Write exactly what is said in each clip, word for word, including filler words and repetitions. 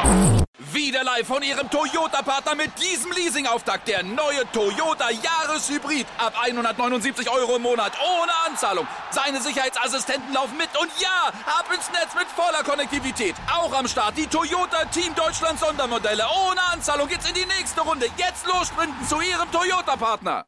Wieder live von Ihrem Toyota-Partner mit diesem Leasing-Auftakt. Der neue Toyota Jahreshybrid. Ab hundertneunundsiebzig Euro im Monat. Ohne Anzahlung. Seine Sicherheitsassistenten laufen mit. Und ja, ab ins Netz mit voller Konnektivität. Auch am Start die Toyota Team Deutschland Sondermodelle. Ohne Anzahlung geht's in die nächste Runde. Jetzt los sprinten zu Ihrem Toyota-Partner.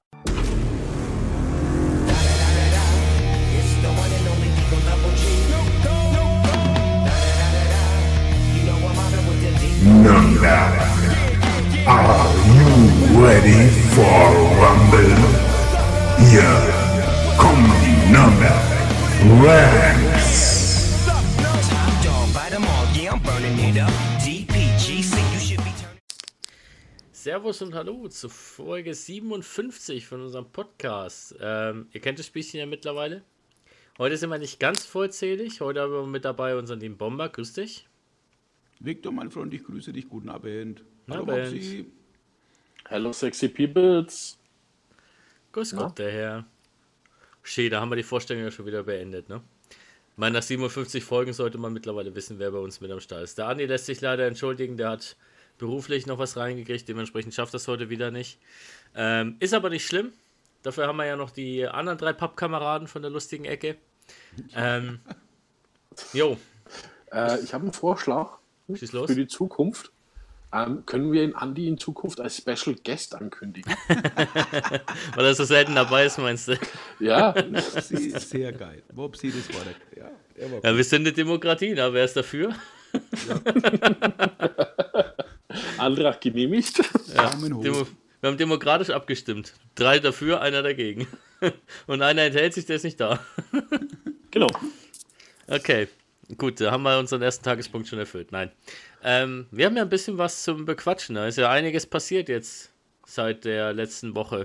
Number. Are you ready for Rumble? Here come the Number Ranks. Servus und Hallo zu Folge siebenundfünfzig von unserem Podcast. Ähm, ihr kennt das Spielchen ja mittlerweile. Heute sind wir nicht ganz vollzählig. Heute haben wir mit dabei unseren lieben Bomber. Grüß dich. Victor, mein Freund, ich grüße dich. Guten Abend. Hallo, Bobsi. Hello, sexy peoples. Grüß Gott, der Herr. Schön, da haben wir die Vorstellung ja schon wieder beendet, ne? Ich meine, nach siebenundfünfzig Folgen sollte man mittlerweile wissen, wer bei uns mit am Start ist. Der Andi lässt sich leider entschuldigen, der hat beruflich noch was reingekriegt, dementsprechend schafft das heute wieder nicht. Ähm, ist aber nicht schlimm. Dafür haben wir ja noch die anderen drei Pappkameraden von der lustigen Ecke. Ähm, jo. Äh, ich habe einen Vorschlag Schieß los. für die Zukunft. Ähm, können wir den Andi in Zukunft als Special Guest ankündigen? Weil er so selten dabei ist, meinst du? Ja. Bobsi, sehr geil. Bobsi, das war der. Ja, der war Ja, wir sind eine Demokratie, na, wer ist dafür? Antrag genehmigt. Ja, Daumen hoch. Demo- wir haben demokratisch abgestimmt. Drei dafür, einer dagegen. Und einer enthält sich, der ist nicht da. Genau. Okay, gut, da haben wir unseren ersten Tagespunkt schon erfüllt. Nein. Ähm, wir haben ja ein bisschen was zum Bequatschen. Da ist ja einiges passiert jetzt seit der letzten Woche.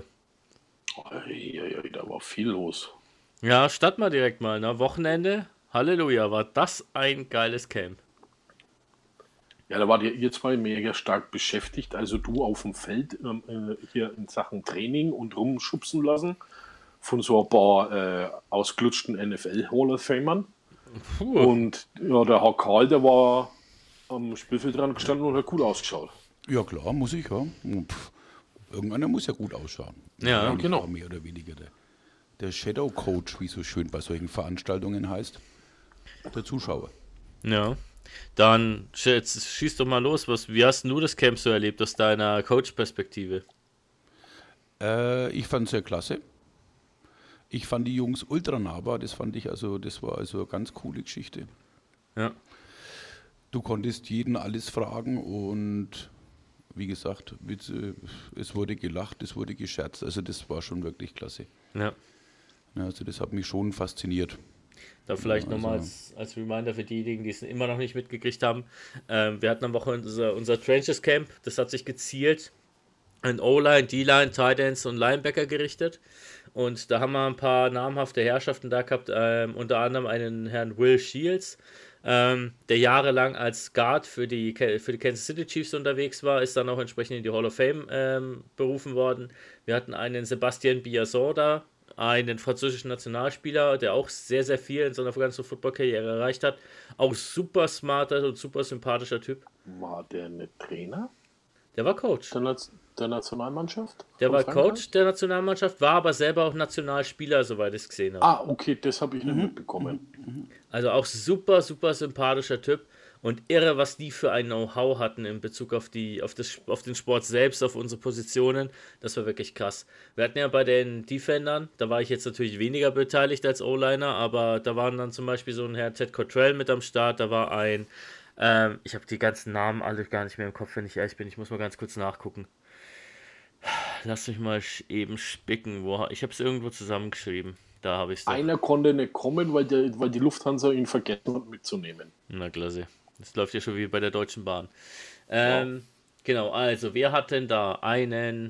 Eieiei, da war viel los. Ja, starten wir direkt mal. Ne? Wochenende, Halleluja, war das ein geiles Camp. Ja, da wart ihr, ihr zwei mega stark beschäftigt. Also du auf dem Feld ähm, äh, hier in Sachen Training und rumschubsen lassen von so ein paar äh, ausgelutschten N F L-Hall of Famern. Puh. Und ja, der Herr Karl, der war am Spielfeld dran gestanden und hat gut ausgeschaut. Ja, klar, muss ich, ja. Pff, irgendeiner muss ja gut ausschauen. Ja, ich genau. war mehr oder weniger der, der Shadow Coach, wie so schön bei solchen Veranstaltungen heißt. Der Zuschauer. Ja. Dann jetzt schieß doch mal los. Was, wie hast du das Camp so erlebt aus deiner Coach-Perspektive? Äh, ich fand es sehr klasse. Ich fand die Jungs ultra nahbar. Das fand ich also, das war also eine ganz coole Geschichte. Ja. Du konntest jeden alles fragen und wie gesagt, Witze, es wurde gelacht, es wurde gescherzt. Also das war schon wirklich klasse. Ja. Ja, also das hat mich schon fasziniert. Da vielleicht Ja, also- nochmal als, als Reminder für diejenigen, die es immer noch nicht mitgekriegt haben. Ähm, wir hatten am Wochenende unser, unser Trenches Camp. Das hat sich gezielt an O-Line, D-Line, Tight Ends und Linebacker gerichtet. Und da haben wir ein paar namhafte Herrschaften da gehabt. Ähm, unter anderem einen Herrn Will Shields, ähm, der jahrelang als Guard für die, für die Kansas City Chiefs unterwegs war, ist dann auch entsprechend in die Hall of Fame ähm, berufen worden. Wir hatten einen Sebastian Biazon da, einen französischen Nationalspieler, der auch sehr, sehr viel in seiner ganzen Football-Karriere erreicht hat. Auch super smarter und super sympathischer Typ. War der eine Trainer Der war Coach. der, Naz- der Nationalmannschaft? Der von war Frankreich? Coach der Nationalmannschaft, war aber selber auch Nationalspieler, soweit ich es gesehen habe. Ah, okay, das habe ich nicht mitbekommen. Also auch super, super sympathischer Typ. Und irre, was die für ein Know-how hatten in Bezug auf, die, auf, das, auf den Sport selbst, auf unsere Positionen. Das war wirklich krass. Wir hatten ja bei den Defendern, da war ich jetzt natürlich weniger beteiligt als O-Liner, aber da waren dann zum Beispiel so ein Herr Ted Cottrell mit am Start, da war ein, ähm, ich habe die ganzen Namen alle gar nicht mehr im Kopf, wenn ich ehrlich bin, ich muss mal ganz kurz nachgucken. Lass mich mal sch- eben spicken, wo, ich habe es irgendwo zusammengeschrieben. Da habe ich es. Einer konnte nicht kommen, weil, der, weil die Lufthansa ihn vergessen hat mitzunehmen. Na klasse. Das läuft ja schon wie bei der Deutschen Bahn. Ähm, Genau, also wir hatten da einen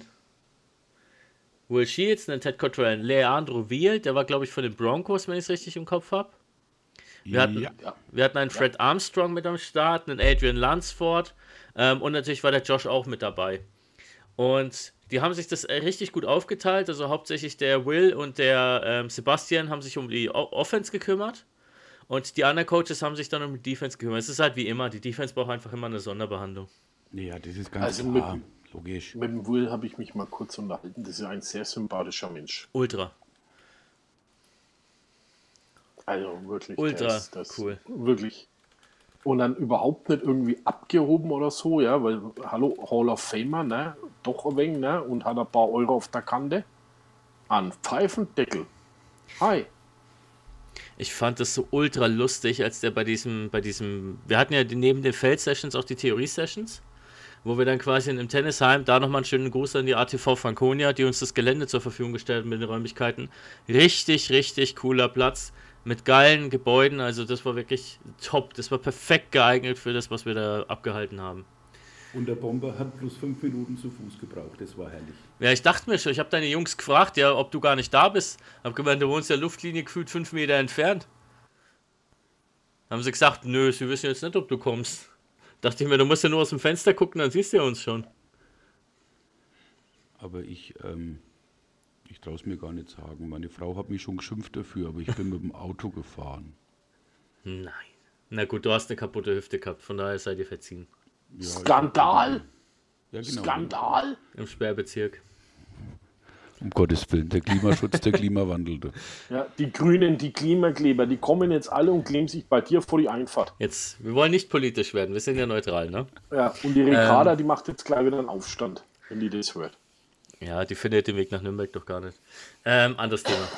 Will Shields, einen Ted Cottrell, einen Leandro Wiel, der war glaube ich von den Broncos, wenn ich es richtig im Kopf habe. Wir hatten, Ja. Ja. wir hatten einen Fred Armstrong mit am Start, einen Adrian Lunsford ähm, und natürlich war der Josh auch mit dabei. Und die haben sich das äh, richtig gut aufgeteilt, also hauptsächlich der Will und der ähm, Sebastian haben sich um die o- Offense gekümmert Und die anderen Coaches haben sich dann um die Defense gekümmert. Es ist halt wie immer, die Defense braucht einfach immer eine Sonderbehandlung. Ja, das ist ganz Also klar, mit- logisch. Mit dem Will habe ich mich mal kurz unterhalten. Das ist ein sehr sympathischer Mensch. Ultra. Also wirklich. Ultra der ist, das cool. Wirklich. Und dann überhaupt nicht irgendwie abgehoben oder so, ja, weil, hallo, Hall of Famer, ne, doch ein wenig, ne, und hat ein paar Euro auf der Kante. An Pfeifendeckel. Hi. Ich fand das so ultra lustig, als der bei diesem, bei diesem, wir hatten ja die, neben den Feld-Sessions auch die Theorie-Sessions, wo wir dann quasi in einem Tennisheim, da nochmal einen schönen Gruß an die A T V Franconia, die uns das Gelände zur Verfügung gestellt haben mit den Räumlichkeiten. Richtig, richtig cooler Platz mit geilen Gebäuden, also das war wirklich top, das war perfekt geeignet für das, was wir da abgehalten haben. Und der Bomber hat bloß fünf Minuten zu Fuß gebraucht, das war herrlich. Ja, ich dachte mir schon, ich habe deine Jungs gefragt, ja, ob du gar nicht da bist. Hab gemeint, du wohnst ja Luftlinie gefühlt fünf Meter entfernt. Haben sie gesagt, nö, sie wissen jetzt nicht, ob du kommst. Dachte ich mir, du musst ja nur aus dem Fenster gucken, dann siehst du ja uns schon. Aber ich, ähm, ich traue es mir gar nicht sagen. Meine Frau hat mich schon geschimpft dafür, aber ich bin mit dem Auto gefahren. Nein. Na gut, du hast eine kaputte Hüfte gehabt, von daher sei dir verziehen. Ja, ich- Skandal! Ja, genau. Skandal! Im Sperrbezirk. Um Gottes Willen, der Klimaschutz, der Klimawandel. du. Ja, die Grünen, die Klimakleber, die kommen jetzt alle und kleben sich bei dir vor die Einfahrt. Jetzt, wir wollen nicht politisch werden, wir sind ja neutral, ne? Ja, und die Ricarda, die macht jetzt gleich wieder einen Aufstand, wenn die das hört. Ja, die findet den Weg nach Nürnberg doch gar nicht. Ähm, anderes Thema.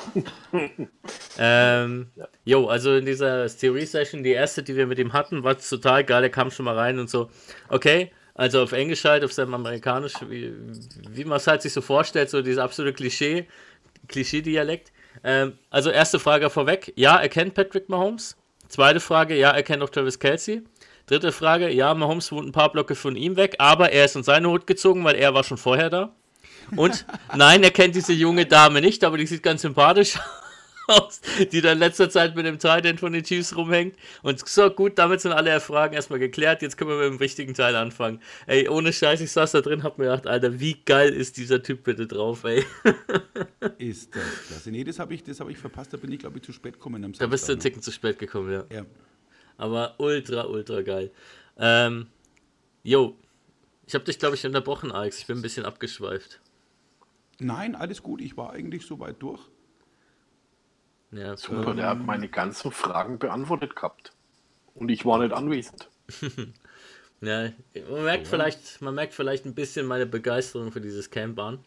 ähm, jo, also in dieser Theorie-Session, die erste, die wir mit ihm hatten, war total geil, der kam schon mal rein und so, okay, also auf Englisch halt, auf seinem Amerikanisch, wie, wie man es halt sich so vorstellt, so dieser absolute Klischee, Klischee-Dialekt. Ähm, also erste Frage vorweg, ja, er kennt Patrick Mahomes. Zweite Frage, ja, er kennt auch Travis Kelce. Dritte Frage, ja, Mahomes wohnt ein paar Blöcke von ihm weg, aber er ist in seine Hut gezogen, weil er war schon vorher da. Und nein, er kennt diese junge Dame nicht, aber die sieht ganz sympathisch aus, die da in letzter Zeit mit dem Tight End von den Chiefs rumhängt. Und so, gut, damit sind alle Fragen erstmal geklärt. Jetzt können wir mit dem wichtigen Teil anfangen. Ey, ohne Scheiß, ich saß da drin, hab mir gedacht, Alter, wie geil ist dieser Typ bitte drauf, ey. Ist das klasse. Nee, das habe ich, das hab ich verpasst, da bin ich, glaube ich, zu spät gekommen am Da bist du einen Samstag Ticken zu spät gekommen, ja. noch. Ja. Aber ultra, ultra geil. Ähm, jo, ich habe dich, glaube ich, unterbrochen, Alex. Ich bin ein bisschen abgeschweift. Nein, alles gut, ich war eigentlich so weit durch. Ja, Super, der hat meine ganzen Fragen beantwortet gehabt. Und ich war nicht anwesend. ja man, merkt vielleicht, man merkt vielleicht ein bisschen meine Begeisterung für dieses Camp an.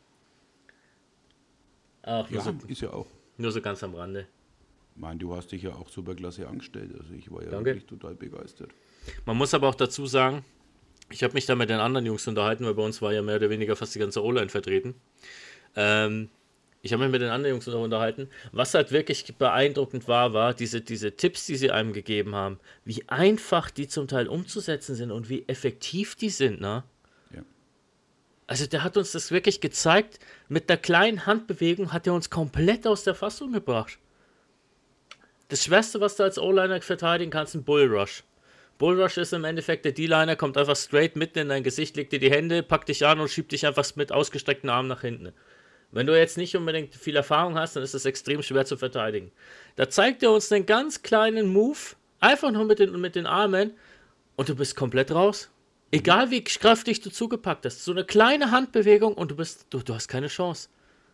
Ach, nur, Ja, so, ist ja auch. nur so ganz am Rande. Ich meine, du hast dich ja auch super klasse angestellt, also ich war ja Danke. wirklich total begeistert. Man muss aber auch dazu sagen, ich habe mich da mit den anderen Jungs unterhalten, weil bei uns war ja mehr oder weniger fast die ganze O-Line vertreten. Ähm, ich habe mich mit den anderen Jungs noch unterhalten. Was halt wirklich beeindruckend war, war diese, diese Tipps, die sie einem gegeben haben, wie einfach die zum Teil umzusetzen sind und wie effektiv die sind, ne? Ja. Also der hat uns das wirklich gezeigt, mit einer kleinen Handbewegung hat er uns komplett aus der Fassung gebracht. Das Schwerste, was du als O-Liner verteidigen kannst, ist ein Bullrush. Bullrush ist im Endeffekt, der D-Liner kommt einfach straight mitten in dein Gesicht, legt dir die Hände, packt dich an und schiebt dich einfach mit ausgestreckten Armen nach hinten. Wenn du jetzt nicht unbedingt viel Erfahrung hast, dann ist das extrem schwer zu verteidigen. Da zeigt er uns einen ganz kleinen Move, einfach nur mit den, mit den Armen und du bist komplett raus. Egal wie kräftig du zugepackt hast, so eine kleine Handbewegung und du bist, du, du hast keine Chance.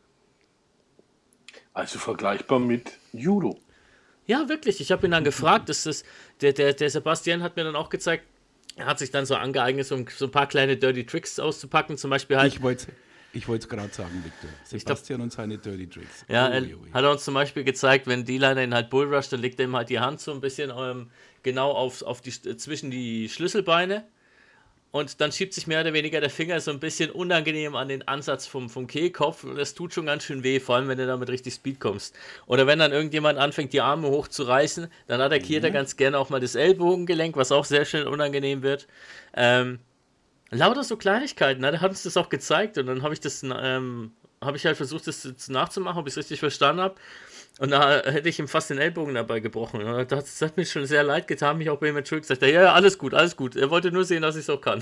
Also vergleichbar mit Judo. Ja, wirklich. Ich habe ihn dann gefragt, das ist, der, der, der Sebastian hat mir dann auch gezeigt, er hat sich dann so angeeignet, so ein, so ein paar kleine Dirty Tricks auszupacken, zum Beispiel halt. Ich wollte ich es gerade sagen, Victor. Sebastian und seine Dirty Tricks. Ja, Ui, er ui, ui. hat er uns zum Beispiel gezeigt, wenn D-Liner ihn halt Bullrush, dann legt er ihm halt die Hand so ein bisschen ähm, genau auf, auf die, zwischen die Schlüsselbeine und dann schiebt sich mehr oder weniger der Finger so ein bisschen unangenehm an den Ansatz vom, vom Kehlkopf und das tut schon ganz schön weh, vor allem wenn du damit richtig Speed kommst. Oder wenn dann irgendjemand anfängt, die Arme hochzureißen, dann attackiert er ganz gerne auch mal das Ellbogengelenk, was auch sehr schön unangenehm wird. Ähm, lauter so Kleinigkeiten, ne? Der hat uns das auch gezeigt und dann habe ich das, ähm, habe ich halt versucht, das nachzumachen, ob ich es richtig verstanden habe. Und da hätte ich ihm fast den Ellbogen dabei gebrochen. Und das, das hat mir schon sehr leid getan, mich auch bei ihm entschuldigt. Sagt er, ja, ja, alles gut, alles gut. Er wollte nur sehen, dass ich es auch kann.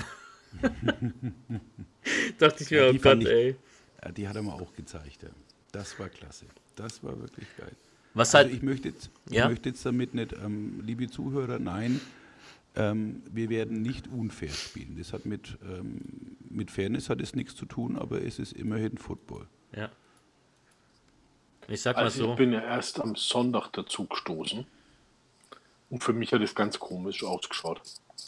Dachte ich mir, Ja, oh die Gott, fand ich- ey. Ja, die hat er mir auch gezeigt. Ja. Das war klasse. Das war wirklich geil. Was halt, Also ich möchte jetzt, Ja? ich möchte jetzt damit nicht, ähm, liebe Zuhörer, nein, ähm, wir werden nicht unfair spielen. Das hat mit, ähm, mit Fairness hat es nichts zu tun, aber es ist immerhin Football. ja. Ich sag mal Also so, ich bin ja erst am Sonntag dazu gestoßen. Und für mich hat es ganz komisch ausgeschaut.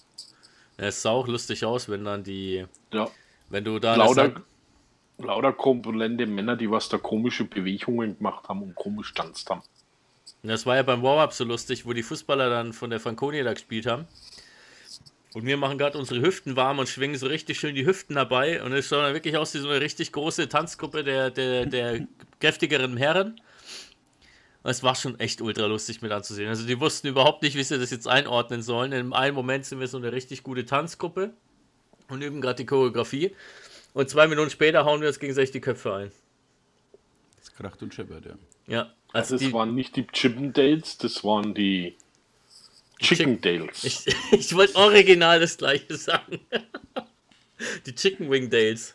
es sah auch lustig aus, wenn dann die, Ja, wenn du da lauter, das- lauter korpulente Männer, die was da komische Bewegungen gemacht haben und komisch tanzt haben. Das war ja beim Warm-Up so lustig, wo die Fußballer dann von der Franconia da gespielt haben. Und wir machen gerade unsere Hüften warm und schwingen so richtig schön die Hüften dabei. Und es sah dann wirklich aus wie so eine richtig große Tanzgruppe der, der, der kräftigeren Herren. Und es war schon echt ultra lustig mit anzusehen. Also die wussten überhaupt nicht, wie sie das jetzt einordnen sollen. In einem Moment sind wir so eine richtig gute Tanzgruppe und üben gerade die Choreografie. Und zwei Minuten später hauen wir uns gegenseitig die Köpfe ein. Das kracht und scheppert, ja. Ja, Also also es die, waren nicht die Chippendales, das waren die Chickendales. ich, ich wollte original das gleiche sagen. Die Chicken Wing Dales.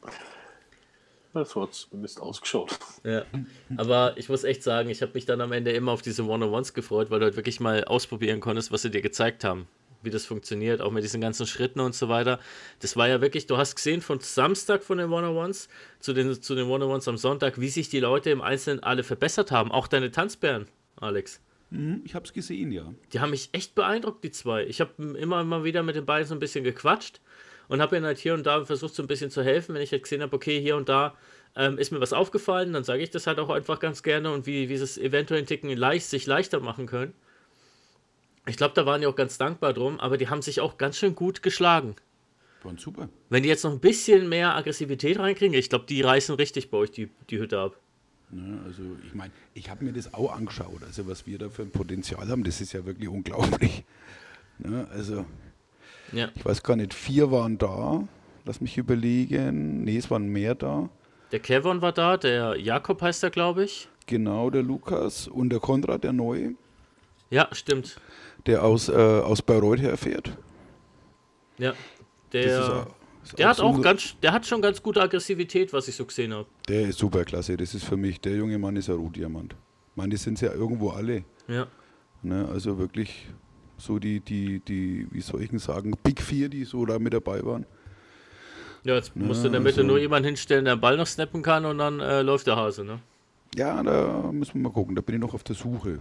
Das hat zumindest ausgeschaut. Ja, aber ich muss echt sagen, ich habe mich dann am Ende immer auf diese One-on-Ones gefreut, weil du halt wirklich mal ausprobieren konntest, was sie dir gezeigt haben, wie das funktioniert, auch mit diesen ganzen Schritten und so weiter. Das war ja wirklich, du hast gesehen von Samstag von den One-on-Ones zu den, zu den One-on-Ones am Sonntag, wie sich die Leute im Einzelnen alle verbessert haben, auch deine Tanzbären, Alex. Mhm, ich habe es gesehen, ja. Die haben mich echt beeindruckt, die zwei. Ich habe immer mal wieder mit den beiden so ein bisschen gequatscht und habe ihnen halt hier und da versucht, so ein bisschen zu helfen, wenn ich halt gesehen habe, okay, hier und da ähm, ist mir was aufgefallen, dann sage ich das halt auch einfach ganz gerne und wie, wie sie es eventuell in Ticken leicht, sich leichter machen können. Ich glaube, da waren die auch ganz dankbar drum, aber die haben sich auch ganz schön gut geschlagen. Waren super. Wenn die jetzt noch ein bisschen mehr Aggressivität reinkriegen, ich glaube, die reißen richtig bei euch die, die Hütte ab. Ne, also ich meine, ich habe mir das auch angeschaut, also was wir da für ein Potenzial haben, das ist ja wirklich unglaublich. Ne, also Ja. ich weiß gar nicht, vier waren da, lass mich überlegen, nee, es waren mehr da. Der Kevin war da, der Jakob heißt er, glaube ich. Genau, der Lukas und der Konrad, der Neue, Ja, stimmt. der aus, äh, aus Bayreuth herfährt. Ja, Das der, ist auch- ist der hat so- auch ganz, der hat schon ganz gute Aggressivität, was ich so gesehen habe. Der ist super klasse, das ist für mich, der junge Mann ist ein Rohdiamant. Ich meine, das sind ja irgendwo alle. Ja, Ne, also wirklich so die, die, die, wie soll ich denn sagen, Big Vier, die so da mit dabei waren. ja jetzt musst du in der Mitte also- nur jemanden hinstellen, der den Ball noch snappen kann und dann äh, läuft der Hase, ne? Ja, da müssen wir mal gucken, da bin ich noch auf der Suche.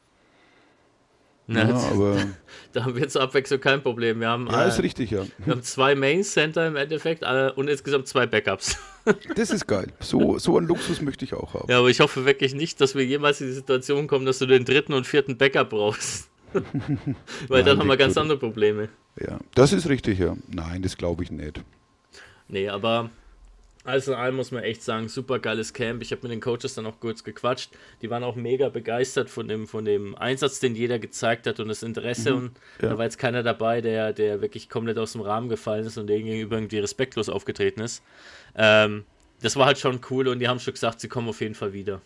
Na, Ja, jetzt- aber Da haben wir zur Abwechslung kein Problem. Wir haben, ja, ist äh, richtig, ja. wir haben zwei Main Center im Endeffekt äh, und insgesamt zwei Backups. Das ist geil. So, so einen Luxus möchte ich auch haben. Ja, aber ich hoffe wirklich nicht, dass wir jemals in die Situation kommen, dass du den dritten und vierten Backup brauchst. Weil dann Nein, haben wir ganz Victor. andere Probleme. Ja, das ist richtig, ja. Nein, das glaube ich nicht. Nee, aber alles in allem muss man echt sagen, super geiles Camp. Ich habe mit den Coaches dann auch kurz gequatscht. Die waren auch mega begeistert von dem, von dem Einsatz, den jeder gezeigt hat und das Interesse. Und ja. da war jetzt keiner dabei, der, der wirklich komplett aus dem Rahmen gefallen ist und denen gegenüber irgendwie respektlos aufgetreten ist. Ähm, das war halt schon cool und die haben schon gesagt, sie kommen auf jeden Fall wieder.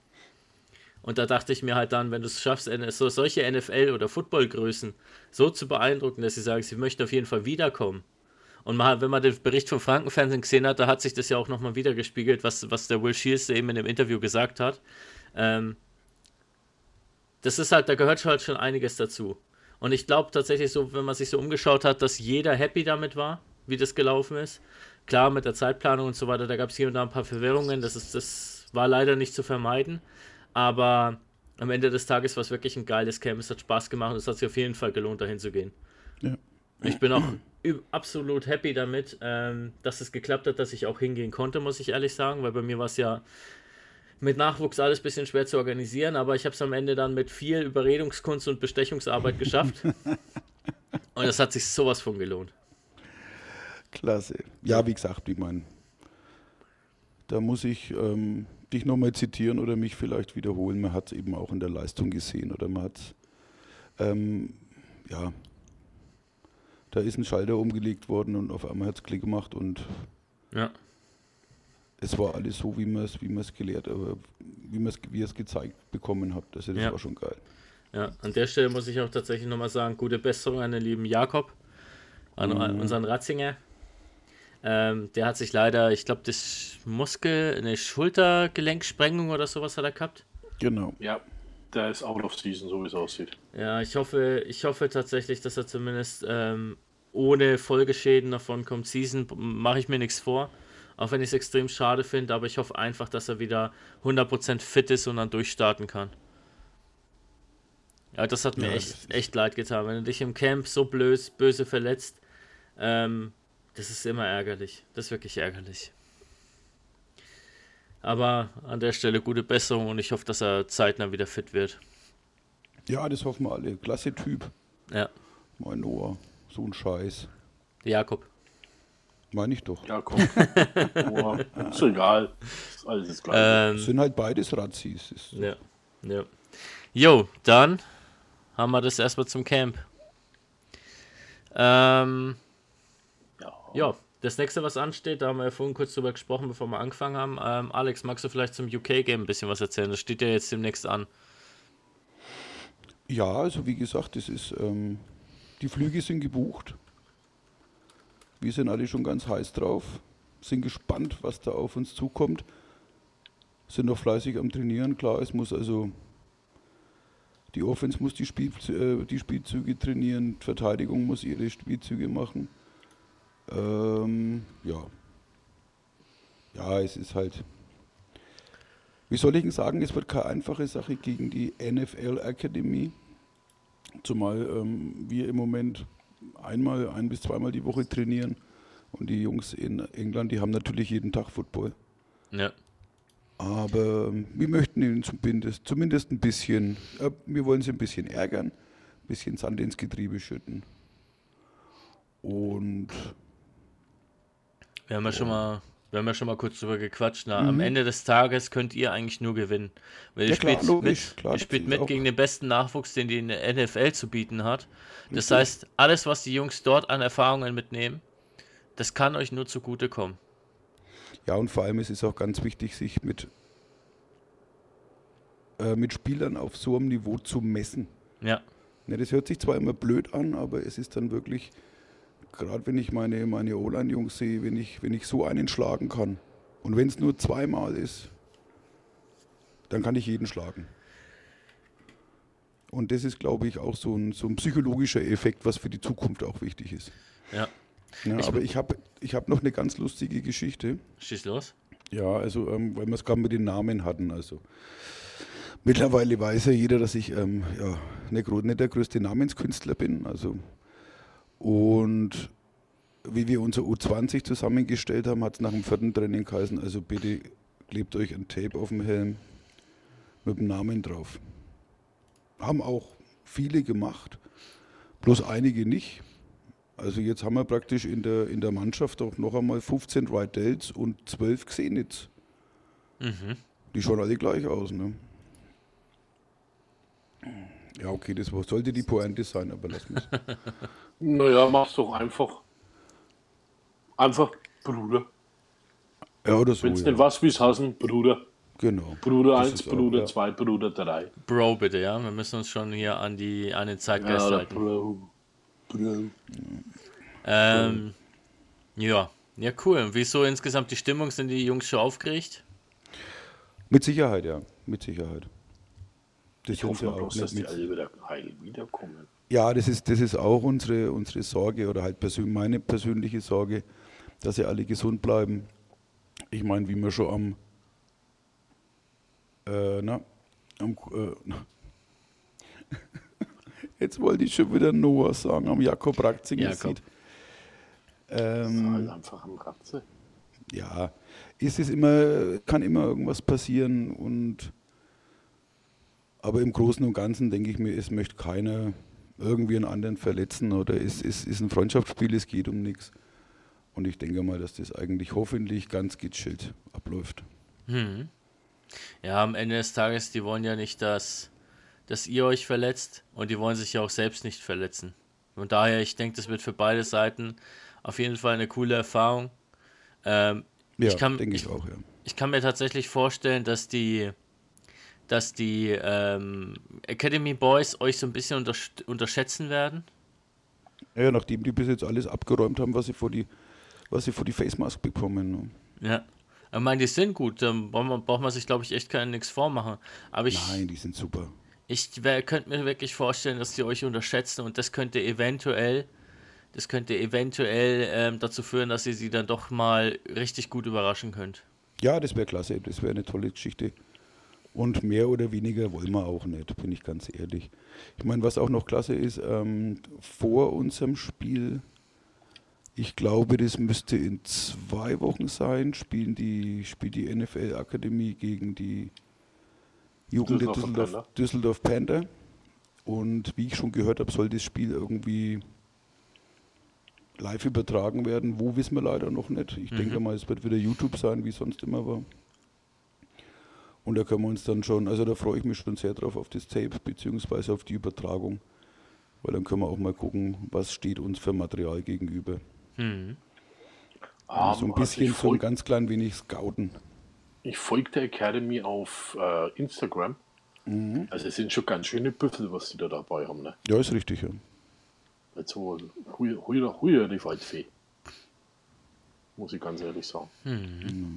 Und da dachte ich mir halt dann, wenn du es schaffst, so solche N F L- oder Footballgrößen so zu beeindrucken, dass sie sagen, sie möchten auf jeden Fall wiederkommen. Und mal, wenn man den Bericht vom Frankenfernsehen gesehen hat, da hat sich das ja auch nochmal wieder gespiegelt, was, was der Will Shields eben in dem Interview gesagt hat. Ähm, das ist halt, da gehört halt schon einiges dazu. Und ich glaube tatsächlich so, wenn man sich so umgeschaut hat, dass jeder happy damit war, wie das gelaufen ist. Klar, mit der Zeitplanung und so weiter, da gab es hier und da ein paar Verwirrungen, das, ist, das war leider nicht zu vermeiden. Aber am Ende des Tages war es wirklich ein geiles Camp, es hat Spaß gemacht und es hat sich auf jeden Fall gelohnt, dahin zu gehen. Ja. Ich bin auch üb- absolut happy damit, ähm, dass es geklappt hat, dass ich auch hingehen konnte, muss ich ehrlich sagen, weil bei mir war es ja mit Nachwuchs alles ein bisschen schwer zu organisieren, aber ich habe es am Ende dann mit viel Überredungskunst und Bestechungsarbeit geschafft und es hat sich sowas von gelohnt. Klasse. Ja, wie gesagt, ich meine, da muss ich ähm, dich nochmal zitieren oder mich vielleicht wiederholen. Man hat es eben auch in der Leistung gesehen oder man hat es, ähm, ja, da ist ein Schalter umgelegt worden und auf einmal hat es Klick gemacht und Ja, es war alles so, wie man es wie man's gelehrt, aber wie man es wie ihr es gezeigt bekommen habt. Also das Ja. war schon geil. ja. An der Stelle muss ich auch tatsächlich nochmal sagen, gute Besserung an den lieben Jakob, an Mhm. unseren Ratzinger. Ähm, der hat sich leider, ich glaube, das Muskel, eine Schultergelenksprengung oder sowas hat er gehabt. Genau. Ja, der ist out of season, so wie es aussieht. Ja, ich hoffe, ich hoffe tatsächlich, dass er zumindest ähm, ohne Folgeschäden davon kommt. Season mache ich mir nichts vor, auch wenn ich es extrem schade finde, aber ich hoffe einfach, dass er wieder hundert Prozent fit ist und dann durchstarten kann. Ja, das hat mir Ja, echt, echt leid getan. Wenn du dich im Camp so blöd, böse verletzt, ähm, das ist immer ärgerlich. Das ist wirklich ärgerlich. Aber an der Stelle gute Besserung und ich hoffe, dass er zeitnah wieder fit wird. Ja, das hoffen wir alle. Klasse Typ. Ja, Mein Noah. So ein Scheiß. Jakob. Meine ich doch. Ja, komm. Oh, ist egal. Ist alles das Gleiche. Ähm, Das sind halt beides Razzis. Ist so. ja, ja. Jo, dann haben wir das erstmal zum Camp. Ähm, ja. ja, das nächste, was ansteht, da haben wir ja vorhin kurz drüber gesprochen, bevor wir angefangen haben. Ähm, Alex, magst du vielleicht zum U K-Game ein bisschen was erzählen? Das steht ja jetzt demnächst an. Ja, also wie gesagt, das ist, ähm, die Flüge sind gebucht. Wir sind alle schon ganz heiß drauf, sind gespannt, was da auf uns zukommt. Sind noch fleißig am Trainieren. Klar, es muss also, die Offense muss die, Spiel, äh, die Spielzüge trainieren, die Verteidigung muss ihre Spielzüge machen. Ähm, ja. Ja, es ist halt, wie soll ich denn sagen, es wird keine einfache Sache gegen die N F L Academy. Zumal ähm, wir im Moment einmal, ein bis zweimal die Woche trainieren und die Jungs in England, die haben natürlich jeden Tag Football. Ja. Aber ähm, wir möchten ihnen zumindest, zumindest ein bisschen, äh, wir wollen sie ein bisschen ärgern, ein bisschen Sand ins Getriebe schütten. Und Wir haben ja schon mal, wir haben ja schon mal kurz drüber gequatscht. Na, am Ende des Tages könnt ihr eigentlich nur gewinnen. Weil ihr Ja, klar, spielt logisch, mit, klar, ihr das spielt ist mit auch- gegen den besten Nachwuchs, den die in der N F L zu bieten hat. Das Richtig. heißt, alles, was die Jungs dort an Erfahrungen mitnehmen, das kann euch nur zugutekommen. ja, und vor allem ist es auch ganz wichtig, sich mit, äh, mit Spielern auf so einem Niveau zu messen. Ja, Ne, das hört sich zwar immer blöd an, aber es ist dann wirklich, gerade wenn ich meine, meine O-Line-Jungs sehe, wenn ich, wenn ich so einen schlagen kann und wenn es nur zweimal ist, dann kann ich jeden schlagen. Und das ist, glaube ich, auch so ein, so ein psychologischer Effekt, was für die Zukunft auch wichtig ist. ja. Ja, Ich- aber ich habe ich hab noch eine ganz lustige Geschichte. Schieß los. Ja, also, ähm, weil wir es gerade mit den Namen hatten. Also, mittlerweile weiß ja jeder, dass ich ähm, ja, nicht, gro- nicht der größte Namenskünstler bin. Also, und wie wir unser U zwanzig zusammengestellt haben, hat es nach dem vierten Training geheißen, also bitte klebt euch ein Tape auf dem Helm mit dem Namen drauf. Haben auch viele gemacht, bloß einige nicht. Also jetzt haben wir praktisch in der, in der Mannschaft auch noch einmal fünfzehn Rydells und zwölf Xenits. Mhm. Die schauen alle gleich aus, ne? Ja, okay, das war- sollte die Pointe sein, aber lass mich. Naja, mach's doch einfach. Einfach Bruder. Ja, oder so. Wenn's Ja. nicht was wie's hassen, Bruder. Genau. Bruder Das eins, ist auch, Bruder ja. zwei, Bruder drei. Bro, bitte, ja. Wir müssen uns schon hier an, die, an den Zeitgeist Ja, halten. Bro. Bro. Ähm, ja. Ja, cool. Und wie ist so insgesamt die Stimmung? Sind die Jungs schon aufgeregt? Mit Sicherheit, ja. Mit Sicherheit. Das Ich sind hoffe sie nur auch bloß, dass nicht die mit. alle wieder heil wiederkommen. Ja, das ist, das ist auch unsere, unsere Sorge oder halt persön meine persönliche Sorge, dass sie alle gesund bleiben. Ich meine, wie wir schon am, äh, na, am, äh, jetzt wollte ich schon wieder Noah sagen, am Jakob Ratzinger Jakob. sieht. Ähm, Halt einfach am Ratze. ja, ist es immer, kann immer irgendwas passieren und aber im Großen und Ganzen denke ich mir, es möchte keiner irgendwie einen anderen verletzen oder es ist, ist ein Freundschaftsspiel, es geht um nichts. Und ich denke mal, dass das eigentlich hoffentlich ganz gechillt abläuft. Hm. Ja, am Ende des Tages, die wollen ja nicht, dass, dass ihr euch verletzt und die wollen sich ja auch selbst nicht verletzen. Und daher, ich denke, das wird für beide Seiten auf jeden Fall eine coole Erfahrung. Ähm, Ja, ich, kann, denke ich, ich auch, ja. ich kann mir tatsächlich vorstellen, dass die, dass die ähm, Academy Boys euch so ein bisschen untersch unterschätzen werden. Ja, nachdem die bis jetzt alles abgeräumt haben, was sie vor die, was sie vor die Face Mask bekommen. Ne? Ja. Ich meine, die sind gut, da braucht man, braucht man sich, glaube ich, echt keinen nichts vormachen. Aber ich, Nein, die sind super. Ich könnte mir wirklich vorstellen, dass die euch unterschätzen und das könnte eventuell, das könnte eventuell ähm, dazu führen, dass ihr sie dann doch mal richtig gut überraschen könnt. Ja, das wäre klasse, das wäre eine tolle Geschichte. Und mehr oder weniger wollen wir auch nicht, bin ich ganz ehrlich. Ich meine, was auch noch klasse ist, ähm, vor unserem Spiel, ich glaube, das müsste in zwei Wochen sein, spielen die, spielt die N F L-Akademie gegen die Jugend der Düsseldorf Düsseldorf, Düsseldorf Panther. Und wie ich schon gehört habe, soll das Spiel irgendwie live übertragen werden. Wo, wissen wir leider noch nicht. Ich mhm. denke mal, es wird wieder YouTube sein, wie es sonst immer war. Und da können wir uns dann schon, also da freue ich mich schon sehr drauf auf das Tape, beziehungsweise auf die Übertragung. Weil dann können wir auch mal gucken, was steht uns für Material gegenüber. Mhm. Also so ein bisschen, also so ein ganz klein wenig scouten. Ich folge der Academy auf äh, Instagram. Mhm. Also es sind schon ganz schöne Büffel, was die da dabei haben. Ne? Ja, ist richtig, ja. Also hui, hui, hui, die Waldfee. Muss ich ganz ehrlich sagen. Mhm.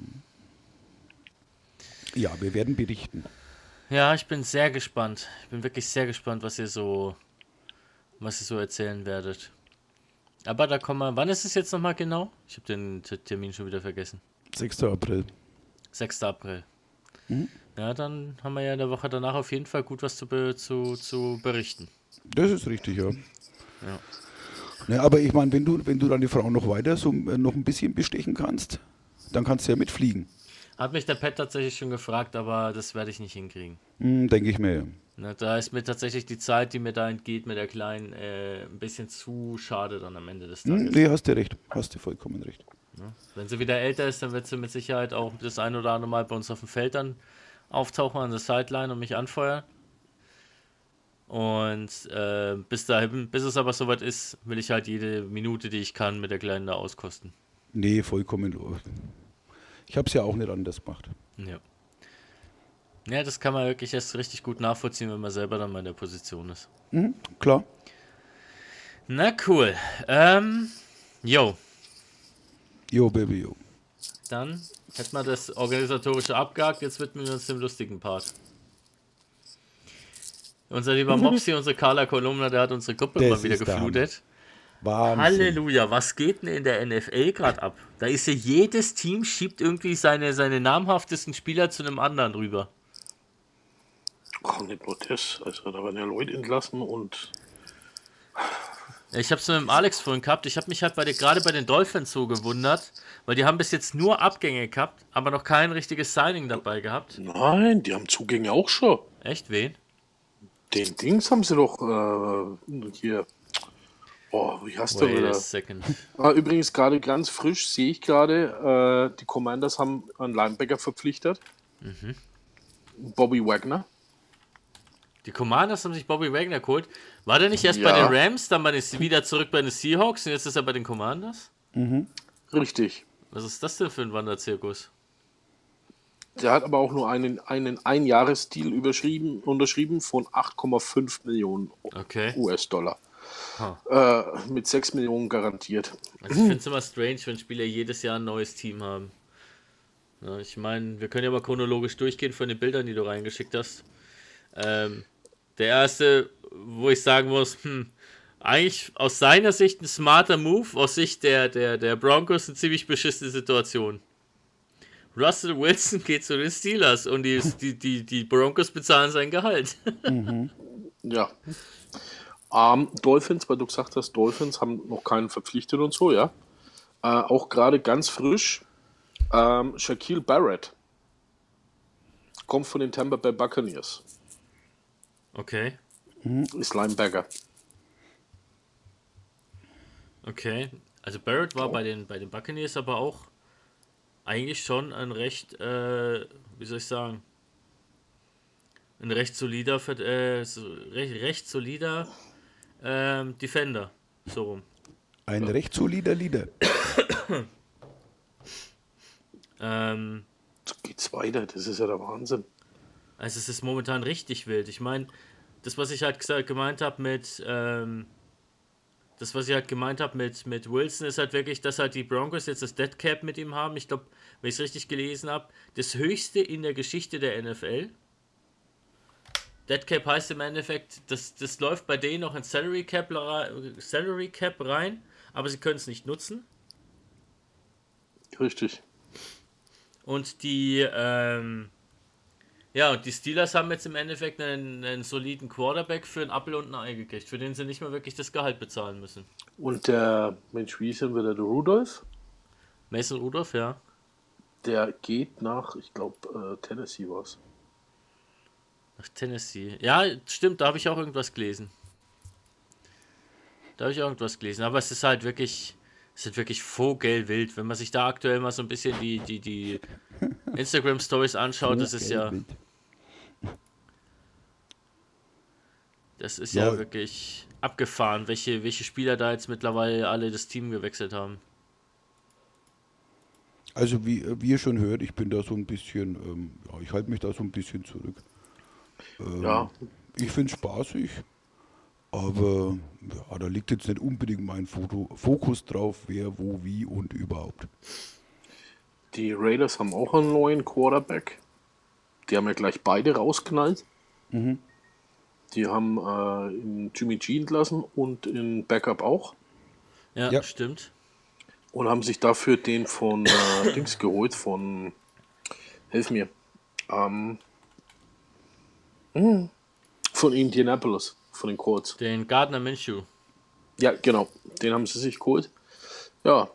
Ja, wir werden berichten. Ja, ich bin sehr gespannt. Ich bin wirklich sehr gespannt, was ihr so, was ihr so erzählen werdet. Aber da kommen wir. Wann ist es jetzt nochmal genau? Ich habe den Termin schon wieder vergessen. sechster April. sechster April. Mhm. Ja, dann haben wir ja in der Woche danach auf jeden Fall gut was zu, be- zu, zu berichten. Das ist richtig, ja. Ja. Ja, aber ich meine, wenn du, wenn du deine Frau noch weiter so äh, noch ein bisschen bestechen kannst, dann kannst du ja mitfliegen. Hat mich der Pat tatsächlich schon gefragt, aber das werde ich nicht hinkriegen. Mm, denke ich mir, ja. Na, da ist mir tatsächlich die Zeit, die mir da entgeht mit der Kleinen, äh, ein bisschen zu schade dann am Ende des Tages. Mm, nee, hast du recht. Hast du vollkommen recht. Ja. Wenn sie wieder älter ist, dann wird sie mit Sicherheit auch das ein oder andere Mal bei uns auf dem Feld dann auftauchen an der Sideline und mich anfeuern. Und äh, bis dahin, bis es aber soweit ist, will ich halt jede Minute, die ich kann, mit der Kleinen da auskosten. Nee, vollkommen. Ich habe es ja auch nicht anders gemacht. Ja. Ja, das kann man wirklich erst richtig gut nachvollziehen, wenn man selber dann mal in der Position ist. Mhm, klar. Na cool. Ähm, yo. Jo, Baby, jo. Dann hätten wir das Organisatorische abgehakt, jetzt widmen wir uns dem lustigen Part. Unser lieber Mopsi, unsere Carla Kolumna, der hat unsere Gruppe Das mal wieder ist der geflutet. Wahnsinn. Halleluja, was geht denn in der N F L gerade ab? Da ist ja jedes Team schiebt irgendwie seine, seine namhaftesten Spieler zu einem anderen rüber. Ach, nicht nur das. Also da werden ja Leute entlassen und... Ich habe es mit dem Alex vorhin gehabt. Ich habe mich halt bei der, gerade bei den Dolphins so gewundert, weil die haben bis jetzt nur Abgänge gehabt, aber noch kein richtiges Signing dabei gehabt. Nein, die haben Zugänge auch schon. Echt, wen? Den Dings haben sie doch äh, hier... Oh, wie hast du wieder? Second. Ah, übrigens gerade ganz frisch sehe ich gerade, äh, die Commanders haben einen Linebacker verpflichtet. Mhm. Bobby Wagner. Die Commanders haben sich Bobby Wagner geholt. War der nicht erst Ja. bei den Rams, dann ist wieder zurück bei den Seahawks und jetzt ist er bei den Commanders? Mhm. Richtig. Was ist das denn für ein Wanderzirkus? Der hat aber auch nur einen, einen Einjahresdeal überschrieben, unterschrieben von acht Komma fünf Millionen Okay. U S-Dollar. Huh. Äh, mit sechs Millionen garantiert. Also ich finde es immer strange, wenn Spieler jedes Jahr ein neues Team haben. Ja, ich meine, wir können ja mal chronologisch durchgehen von den Bildern, die du reingeschickt hast. Ähm, der erste, wo ich sagen muss, hm, eigentlich aus seiner Sicht ein smarter Move, aus Sicht der, der, der Broncos eine ziemlich beschissene Situation. Russell Wilson geht zu den Steelers und die, die, die, die Broncos bezahlen sein Gehalt. Mhm. Ja. Ähm, Dolphins, weil du gesagt hast, Dolphins haben noch keinen verpflichtet und so, ja. Äh, auch gerade ganz frisch, ähm, Shaquille Barrett kommt von den Tampa Bay Buccaneers. Okay, Ist Linebacker. okay. Also Barrett war bei den, bei den Buccaneers aber auch eigentlich schon ein recht, äh, wie soll ich sagen, ein recht solider, äh, so, recht, recht solider ähm, Defender. So rum. Ein ja. recht solider Leader. ähm, So geht's weiter, das ist ja der Wahnsinn. Also es ist momentan richtig wild. Ich meine, das, was ich halt gesagt, gemeint habe mit, ähm, das, was ich halt gemeint habe mit, mit Wilson, ist halt wirklich, dass halt die Broncos jetzt das Dead Cap mit ihm haben. Ich glaube, wenn ich es richtig gelesen habe, das höchste in der Geschichte der N F L. Dead Cap heißt im Endeffekt, das, das läuft bei denen noch in Salary Cap, Salary Cap rein, aber sie können es nicht nutzen. Richtig. Und die, ähm, ja, und die Steelers haben jetzt im Endeffekt einen, einen soliden Quarterback für ein Apfel und ein Ei gekriegt, für den sie nicht mehr wirklich das Gehalt bezahlen müssen. Und der, Mensch, wie ist denn wieder der Rudolph? Mason Rudolph, ja. Der geht nach, ich glaube, äh, Tennessee war's. Nach Tennessee. Ja, stimmt, da habe ich auch irgendwas gelesen. Da habe ich auch irgendwas gelesen. Aber es ist halt wirklich, es ist wirklich vogelwild. Wenn man sich da aktuell mal so ein bisschen die, die, die Instagram-Stories anschaut, das ist ja. Das ist ja, ja wirklich abgefahren, welche, welche Spieler da jetzt mittlerweile alle das Team gewechselt haben. Also wie, wie ihr schon hört, ich bin da so ein bisschen, ähm, ja, ich halte mich da so ein bisschen zurück. Ähm, Ja. Ich finde es spaßig, aber ja, da liegt jetzt nicht unbedingt mein Foto, Fokus drauf, wer, wo, wie und überhaupt. Die Raiders haben auch einen neuen Quarterback. Die haben ja gleich beide rausgeknallt. Mhm. Die haben äh, in Jimmy G entlassen und in Backup auch. Ja, Ja. stimmt. Und haben sich dafür den von äh, Dings geholt, von, helf mir, ähm, hm, von Indianapolis, von den Colts. Den Gardner Minshew. Ja, genau, den haben sie sich geholt. Ja.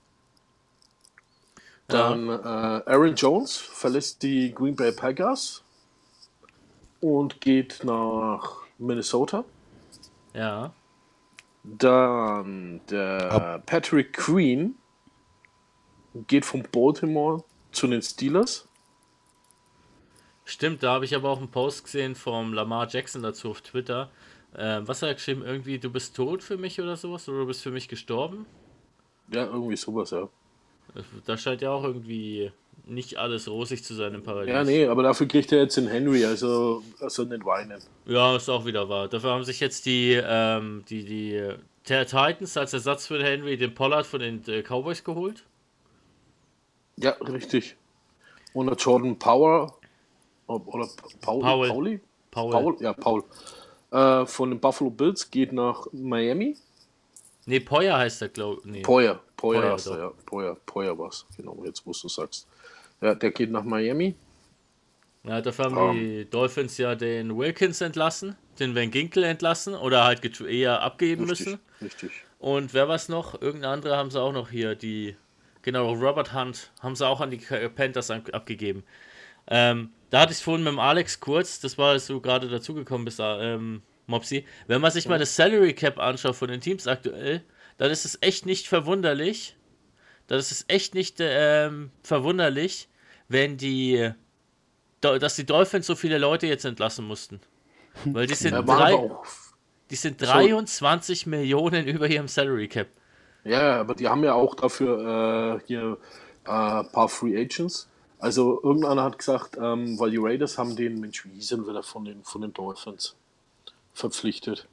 Dann äh, Aaron Jones verlässt die Green Bay Packers und geht nach Minnesota. Ja. Dann der Patrick Queen geht von Baltimore zu den Steelers. Stimmt, da habe ich aber auch einen Post gesehen vom Lamar Jackson dazu auf Twitter. Ähm, was hat er geschrieben? Irgendwie, du bist tot für mich oder sowas? Oder du bist für mich gestorben? Ja, irgendwie sowas, ja. Da scheint ja auch irgendwie nicht alles rosig zu sein im Paradies. Ja, nee, aber dafür kriegt er jetzt den Henry, also, also nicht weinen. Ja, ist auch wieder wahr. Dafür haben sich jetzt die, ähm, die, die Titans als Ersatz für den Henry den Pollard von den äh, Cowboys geholt. Ja, richtig. Und der Jordan Power, oder Paul, Paul. Pauli? Paul. Paul, ja, Paul. Äh, von den Buffalo Bills geht nach Miami. Nee, Poyer heißt er, glaube ich. Nee. Poyer, Poyer, Poyer, heißt er, doch. ja. Poyer, Poyer war's. Genau, jetzt wo du sagst. Ja, der geht nach Miami. Ja, dafür haben Um. die Dolphins ja den Wilkins entlassen, den Van Ginkel entlassen oder halt getru- eher abgeben Richtig, müssen. richtig. Und wer war's noch? Irgendeine andere haben sie auch noch hier, die, genau, Robert Hunt haben sie auch an die Panthers an, abgegeben. Ähm, da hatte ich es vorhin mit dem Alex kurz, das war, als du gerade dazugekommen bist, ähm, Mopsi. Wenn man sich mal das Salary Cap anschaut von den Teams aktuell, dann ist es echt nicht verwunderlich, dann ist es echt nicht ähm, verwunderlich, wenn die, dass die Dolphins so viele Leute jetzt entlassen mussten. Weil die sind, Er war drei, aber auch. die sind dreiundzwanzig Millionen über ihrem Salary Cap. Ja, aber die haben ja auch dafür äh, hier ein äh, paar Free Agents. Also irgendeiner hat gesagt, ähm, weil die Raiders haben den, Mensch, wie sind wir da von den, von den Dolphins verpflichtet?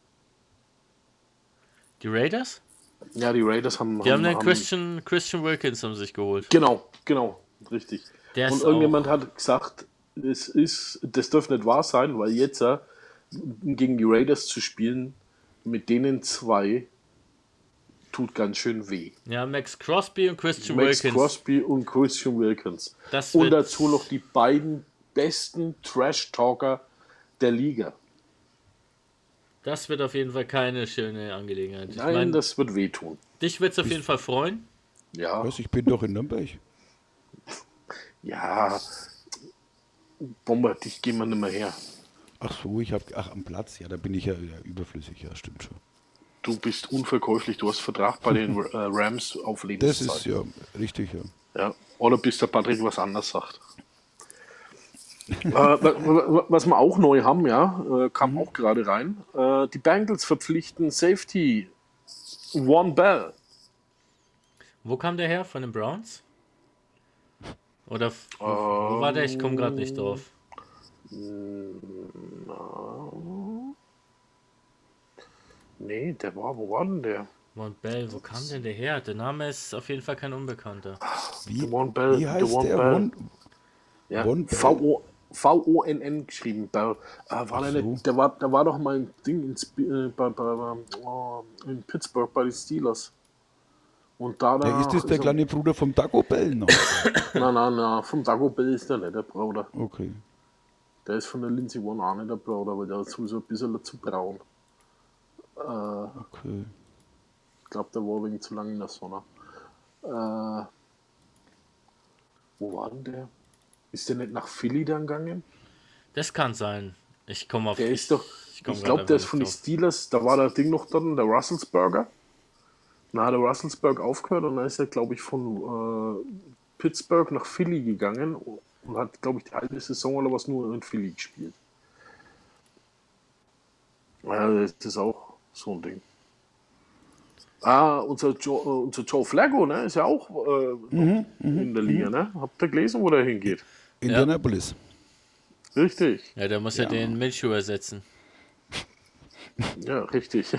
Die Raiders? Ja, die Raiders haben... Die haben den Christian, Christian Wilkins haben sich geholt. Genau, genau, richtig. Der Und ist irgendjemand hat gesagt, es ist, das dürfte nicht wahr sein, weil jetzt äh, gegen die Raiders zu spielen, mit denen zwei, tut ganz schön weh. Ja, Max Crosby und Christian Max Wilkins. Crosby und Christian Wilkins. Das Und wird- dazu noch die beiden besten Trash-Talker der Liga. Das wird auf jeden Fall keine schöne Angelegenheit. Ich Nein, mein, das wird wehtun. dich wird es auf jeden Fall freuen. Ja, Was, ich bin doch in Nürnberg. ja. Bomber, dich gehen wir nicht mehr her. Ach so, ich habe, ach am Platz, ja, da bin ich ja, ja überflüssig, ja, stimmt schon. Du bist unverkäuflich, du hast Vertrag bei den äh, Rams auf Das Lebenszeit. ist ja richtig, ja. Ja. Oder bis der Patrick was anderes sagt. äh, wa- wa- was wir auch neu haben, ja, äh, kam auch gerade rein. Äh, die Bengals verpflichten Safety One Bell. Wo kam der her? Von den Browns? Oder f- wo, wo war der? Ich komme gerade nicht drauf. Nee, der war, wo war denn der? Von Bell, wo kam denn der her? Der Name ist auf jeden Fall kein Unbekannter. Wie, The One Bell, wie the heißt One der? Bell. One, Ja, One Bell. V O V O N N geschrieben. Bell. Äh, war der, so. nicht, der, war, der war doch mal ein Ding in, äh, bei, bei, oh, in Pittsburgh bei den Steelers. Und da Ja, ist das der kleine Bruder vom Taco Bell noch? Nein, nein, nein, vom Taco Bell ist der nicht der Bruder. Okay. Der ist von der Lindsey Vonn auch nicht der Bruder, weil der ist sowieso ein bisschen zu braun. Äh, Okay. ich glaube, der war wegen zu lange in der Sonne. Äh, wo war denn der? Ist der nicht nach Philly dann gegangen? Das kann sein. Ich komme auf. Der ist doch, ich ich, komm ich grad glaube, der einfach ist von den nicht drauf. Steelers, da war der Ding noch drin, der Russelsberger. Dann hat der Russelsberg aufgehört und dann ist er, glaube ich, von äh, Pittsburgh nach Philly gegangen und hat, glaube ich, die halbe Saison oder was nur in Philly gespielt. Ja, das ist auch so ein Ding. Ah, unser Joe, äh, unser Joe Flacco, ne, ist ja auch äh, Mhm, in der Liga, ne? Habt ihr gelesen, wo der hingeht? Indianapolis. Richtig. Ja, der muss ja, Ja. den Minshew ersetzen. Ja, richtig.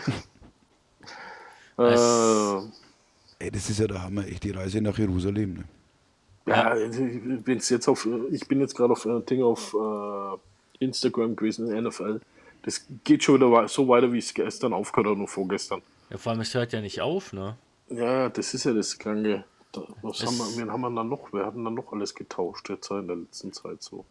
Es- äh, Ey, das ist ja der Hammer, echt die Reise nach Jerusalem. Ne? Ja, ich bin's jetzt auf, ich bin jetzt gerade auf äh, Ding auf äh, Instagram gewesen, in N F L. Das geht schon wieder so weiter, wie es gestern aufgehört hat und vorgestern. Ja, vor allem, es hört ja nicht auf, ne? Ja, das ist ja das Kranke. Da, was Es- haben wir, wen haben wir dann noch? Wir hatten dann noch alles getauscht jetzt in der letzten Zeit so.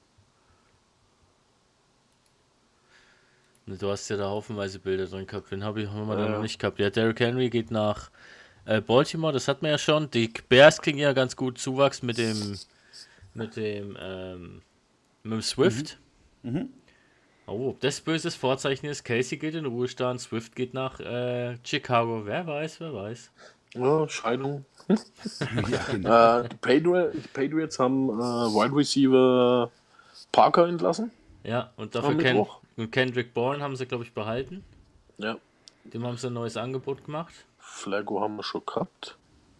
Du hast ja da haufenweise Bilder drin gehabt. Wen hab ich, haben wir da Ja, noch ja. nicht gehabt? Ja, Derrick Henry geht nach äh, Baltimore, das hat man ja schon. Die Bears kriegen ja ganz gut Zuwachs mit dem mit dem ähm, mit dem Swift. Oh, ob das böses Vorzeichen ist. Casey geht in den Ruhestand, Swift geht nach äh, Chicago. Wer weiß, wer weiß. Ja, Scheidung. Ja, genau. Äh, die Patriots, die Patriots haben äh, Wide Receiver Parker entlassen. Ja, und dafür Am Ken, Mittwoch. und Kendrick Bourne haben sie, glaube ich, behalten. Ja, Dem haben sie ein neues Angebot gemacht. Flacco haben wir schon gehabt.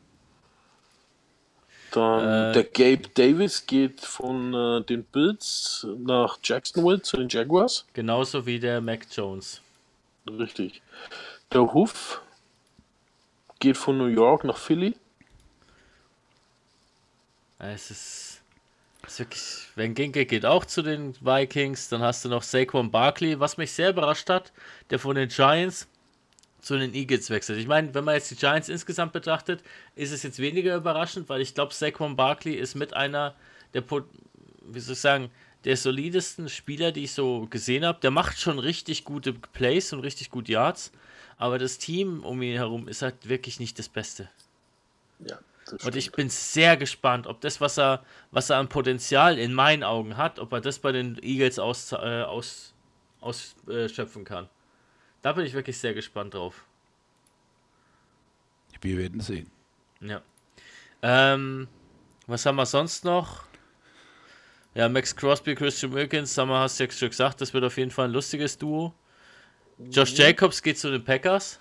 Dann Äh, der Gabe Davis geht von äh, den Bills nach Jacksonville zu den Jaguars. Genauso wie der Mac Jones. Richtig. Der Huff geht von New York nach Philly. Es ist, es ist wirklich, Van Ginkel geht auch zu den Vikings, dann hast du noch Saquon Barkley, was mich sehr überrascht hat, der von den Giants zu den Eagles wechselt. Ich meine, wenn man jetzt die Giants insgesamt betrachtet, ist es jetzt weniger überraschend, weil ich glaube, Saquon Barkley ist mit einer der, Po- wie soll ich sagen, der solidesten Spieler, die ich so gesehen habe. Der macht schon richtig gute Plays und richtig gute Yards, aber das Team um ihn herum ist halt wirklich nicht das Beste. Ja, das Und ich stimmt. bin sehr gespannt, ob das, was er, was er an Potenzial in meinen Augen hat, ob er das bei den Eagles aus, äh, aus, ausschöpfen kann. Da bin ich wirklich sehr gespannt drauf. Wir werden sehen. Ja. Ähm, was haben wir sonst noch? Ja, Max Crosby, Christian Wilkins, haben wir, hast du ja schon gesagt, das wird auf jeden Fall ein lustiges Duo. Josh Jacobs geht zu den Packers.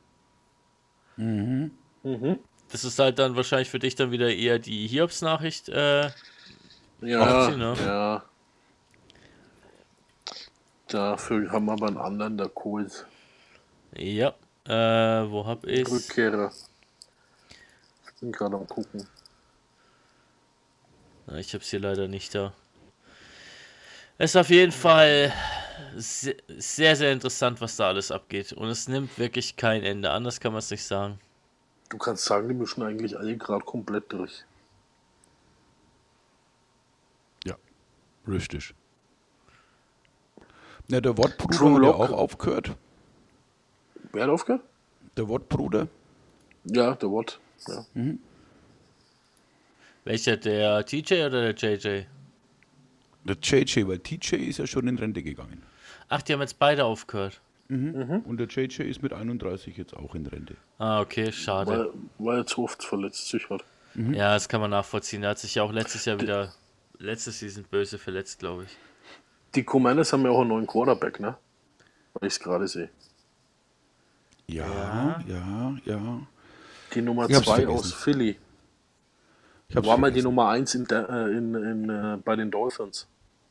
Mhm. Das ist halt dann wahrscheinlich für dich dann wieder eher die Hiobs-Nachricht. Äh, Ja, achtzehn, ne? ja. Dafür haben wir aber einen anderen, der Coles. ja. Äh, wo hab ich's? Rückkehrer. Ich bin gerade am gucken. Na, ich hab's hier leider nicht da. Es ist auf jeden Fall se- sehr, sehr interessant, was da alles abgeht. Und es nimmt wirklich kein Ende. Anders kann man es nicht sagen. Du kannst sagen, die mischen eigentlich alle gerade komplett durch. Ja, richtig. Ja, der Watt-Bruder Drew hat ja Lock. auch aufgehört. Wer hat aufgehört? Der Watt-Bruder. Ja, der Watt. Ja. Welcher, der T J oder der J J? Der J J, weil T J ist ja schon in Rente gegangen. Ach, die haben jetzt beide aufgehört. Und der J J ist mit einunddreißig jetzt auch in Rente. Ah, okay, schade. Weil, weil er zu oft verletzt sich hat. Ja, das kann man nachvollziehen. Er hat sich ja auch letztes Jahr wieder, letztes Season böse verletzt, glaube ich. Die Commanders haben ja auch einen neuen Quarterback, ne? Weil ich es gerade sehe. Ja, ja, ja. Die Nummer Ich hab's zwei vergessen. aus Philly. Ich hab's War mal die vergessen. Nummer eins in der, äh, in, in, äh, bei den Dolphins.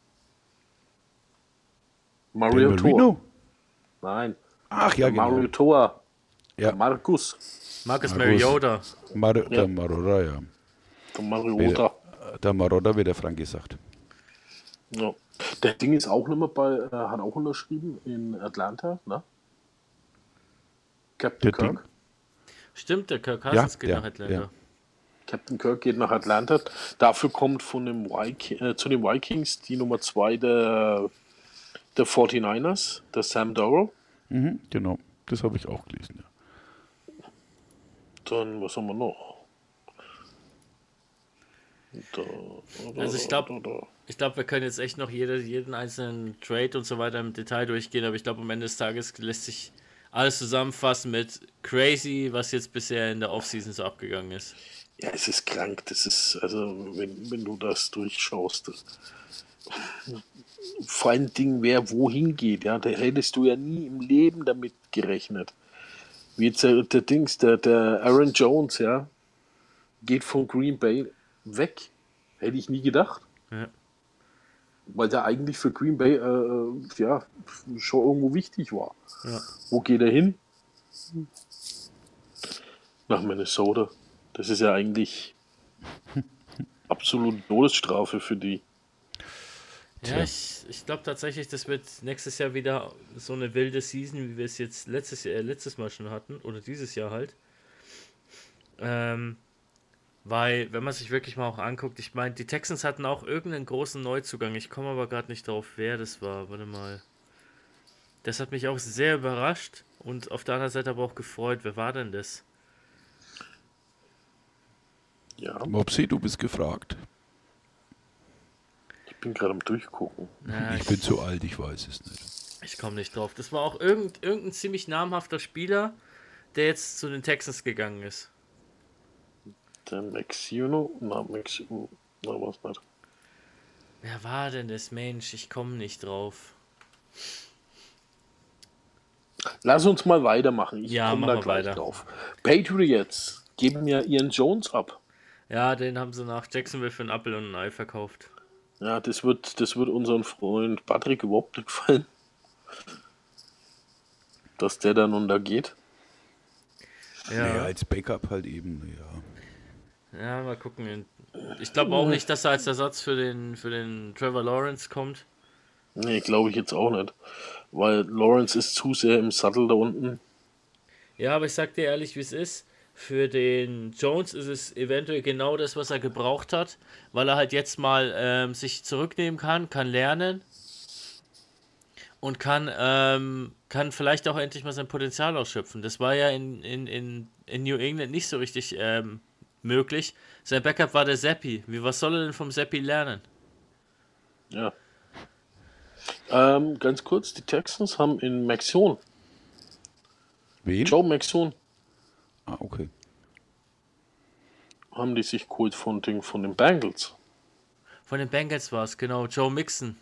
Mario Der Tor. Marino? Nein. Ach ja, genau. Mario Tor. Ja. Markus. Marcus Marcus. Mariota. Mar Der Marora, ja. Der Mariota. Der Maroda wird der Frank gesagt. Ja. Der Ding ist auch nicht mehr bei, äh, hat auch unterschrieben in Atlanta, ne? Captain Der Kirk. Ding. Stimmt, der Kirk Cousins Ja, geht ja, nach Atlanta. ja. Captain Kirk geht nach Atlanta. Dafür kommt von dem Vik- äh, zu den Vikings die Nummer zwei der, der forty-niners, der Sam Darnold. Mhm, genau, das habe ich auch gelesen. Ja. Dann, was haben wir noch? Da, da, Also ich da, glaube, da, da. ich glaube, wir können jetzt echt noch jede, jeden einzelnen Trade und so weiter im Detail durchgehen, aber ich glaube, am Ende des Tages lässt sich alles zusammenfassen mit crazy, was jetzt bisher in der Offseason so abgegangen ist. Ja, es ist krank. Das ist, also, wenn, wenn du das durchschaust. Das, vor allen Dingen, wer wohin geht, ja, da hättest du ja nie im Leben damit gerechnet. Wie jetzt der, der Dings, der, der Aaron Jones, ja, geht von Green Bay weg. Hätte ich nie gedacht. Ja. Weil der eigentlich für Green Bay äh, ja, schon irgendwo wichtig war. Ja. Wo geht er hin? Nach Minnesota. Das ist ja eigentlich absolut Todesstrafe für die. Ja, ich, ich glaube tatsächlich, das wird nächstes Jahr wieder so eine wilde Season, wie wir es jetzt letztes Jahr, äh, letztes Mal schon hatten, oder dieses Jahr halt. Ähm, weil, wenn man sich wirklich mal auch anguckt, ich meine, die Texans hatten auch irgendeinen großen Neuzugang, ich komme aber gerade nicht drauf, wer das war, warte mal. Das hat mich auch sehr überrascht und auf der anderen Seite aber auch gefreut. Wer war denn das? Ja, Mopsi, du bist gefragt. ich bin gerade am Durchgucken. Ja, Ich bin zu alt, ich weiß es nicht. Ich komme nicht drauf. Das war auch irgend, irgendein ziemlich namhafter Spieler, der jetzt zu den Texans gegangen ist. Der Maxino? Na, Maxino. Na, was nicht. Wer war denn das Mensch? Ich komme nicht drauf. Lass uns mal weitermachen. Ich Ja, komme machen da wir gleich weiter. drauf. Patriots geben ja ihren Jones ab. Ja, den haben sie nach Jacksonville für einen Apfel und ein Ei verkauft. Ja, das wird, das wird unseren Freund Patrick überhaupt nicht gefallen. Dass der dann untergeht. Ja, Naja, als Backup halt eben, ja. ja mal gucken. Ich glaube auch nicht, dass er als Ersatz für den, für den Trevor Lawrence kommt. Nee, glaube ich jetzt auch nicht. Weil Lawrence ist zu sehr im Sattel da unten. Ja, aber ich sag dir ehrlich, wie es ist. Für den Jones ist es eventuell genau das, was er gebraucht hat, weil er halt jetzt mal ähm, sich zurücknehmen kann, kann lernen und kann, ähm, kann vielleicht auch endlich mal sein Potenzial ausschöpfen. Das war ja in, in, in, in New England nicht so richtig ähm, möglich. Sein Backup war der Zappi. Wie, was soll er denn vom Zappi lernen? Ja. Ähm, ganz kurz, die Texans haben in Maxon, Wen? Joe Maxon, Ah, okay. haben die sich geholt von den, von den Bengals. Von den Bengals war es, genau. Joe Mixon.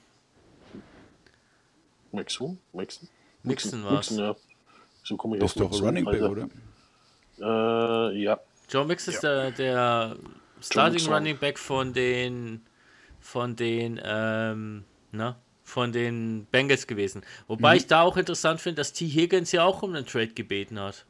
Maxon? Maxon? Mixon war's. Mixon, ja. So komme ich Das auf ist doch Mixon, Running Back, Alter. oder? Äh, ja. Joe Mixon ist der, der Starting Mixon. Running Back von den von den ähm, na, von den Bengals gewesen. Wobei Mhm. ich da auch interessant finde, dass T. Higgins ja auch um einen Trade gebeten hat.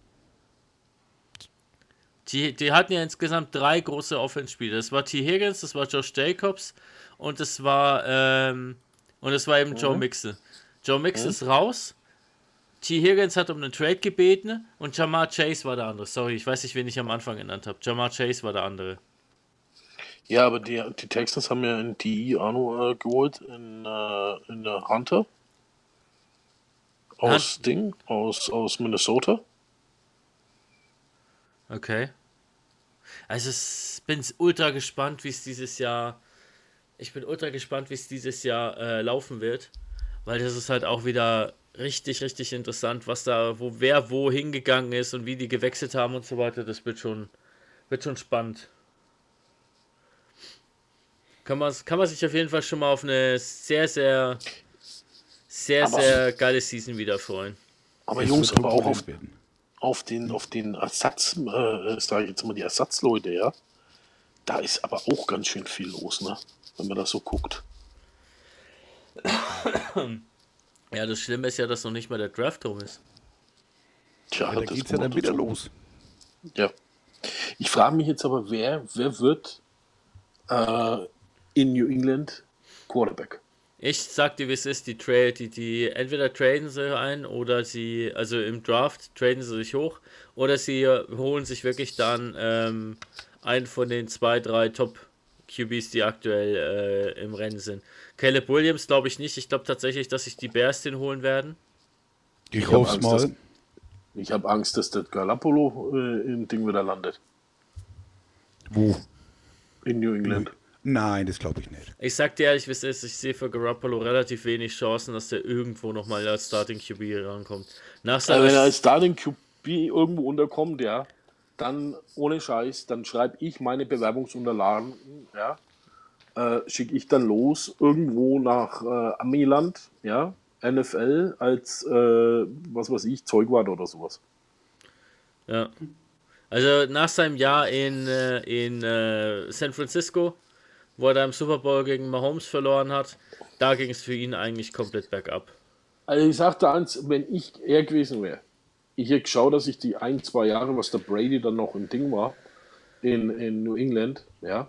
Die, die hatten ja insgesamt drei große Offense-Spieler. Das war T. Higgins, das war Josh Jacobs und das war ähm, und das war eben Joe Mixon. Joe Mixon ist raus. T. Higgins hat um einen Trade gebeten und Jamar Chase war der andere. Sorry, ich weiß nicht, wen ich am Anfang genannt habe. Jamar Chase war der andere. Ja, aber die, die Texans haben ja in D I Arno äh, geholt, in, äh, in äh, Hunter. Aus Hunt- Ding, aus, aus Minnesota. Okay. Also ich bin ultra gespannt, wie es dieses Jahr. Ich bin ultra gespannt, wie es dieses Jahr äh, laufen wird. Weil das ist halt auch wieder richtig, richtig interessant, was da, wo wer wo hingegangen ist und wie die gewechselt haben und so weiter. Das wird schon, wird schon spannend. Kann man, kann man sich auf jeden Fall schon mal auf eine sehr, sehr, sehr, Aber- sehr geile Season wieder freuen. Aber Es Jungs, wird aber auch auf, turbulent werden. auf den, auf den Ersatz, äh, sage ich jetzt mal die Ersatzleute, ja. Da ist aber auch ganz schön viel los, ne? Wenn man das so guckt. Ja, das Schlimme ist ja, dass noch nicht mal der Draft rum ist. Tja, Ja, da das geht's ja dann wundert wieder uns auch. los. Ja. Ich frage mich jetzt aber, wer, wer wird äh, in New England Quarterback? Ich sag dir, wie es ist, die Trade, die, die entweder traden sie ein oder sie, also im Draft traden sie sich hoch oder sie holen sich wirklich dann ähm, einen von den zwei, drei Top-Q Bs, die aktuell äh, im Rennen sind. Caleb Williams glaube ich nicht. Ich glaube tatsächlich, dass sich die Bears den holen werden. Ich, Ich hoffe hab es Angst, mal. dass- Ich habe Angst, dass der Garoppolo äh, im Ding wieder landet. Wo? In New England. Nein, das glaube ich nicht. Ich sag dir ehrlich, wie es ist, ich sehe für Garoppolo relativ wenig Chancen, dass der irgendwo nochmal als Starting Q B rankommt. Nach Also wenn er seiner als Starting Q B irgendwo unterkommt, ja, dann ohne Scheiß, dann schreibe ich meine Bewerbungsunterlagen, ja, äh, schicke ich dann los irgendwo nach äh, Amiland, ja, N F L als, äh, was weiß ich, Zeugwart oder sowas. Ja. Also nach seinem Jahr in, äh, in äh, San Francisco, wo er da im Super Bowl gegen Mahomes verloren hat, da ging es für ihn eigentlich komplett bergab. Also ich sagte eins, wenn ich er gewesen wäre, ich hätte geschaut, dass ich die ein, zwei Jahre, was der Brady dann noch im Ding war, in, in New England, ja,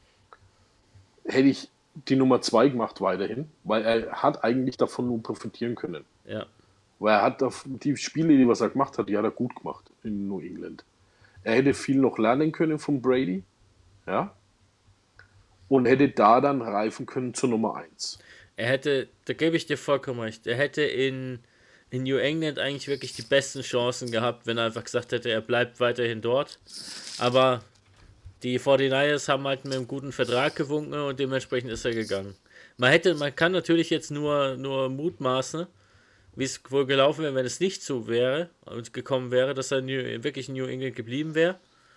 hätte ich die Nummer zwei gemacht weiterhin, weil er hat eigentlich davon nur profitieren können. Ja. Weil er hat auf die Spiele, die was er gemacht hat, die hat er gut gemacht in New England. Er hätte viel noch lernen können von Brady, ja, und hätte da dann reifen können zur Nummer eins. Er hätte, da gebe ich dir vollkommen recht, er hätte in, in New England eigentlich wirklich die besten Chancen gehabt, wenn er einfach gesagt hätte, er bleibt weiterhin dort. Aber die forty-niners haben halt mit einem guten Vertrag gewunken und dementsprechend ist er gegangen. Man hätte, man kann natürlich jetzt nur, nur mutmaßen, wie es wohl gelaufen wäre, wenn es nicht so wäre und gekommen wäre, dass er New, wirklich in New England geblieben wäre.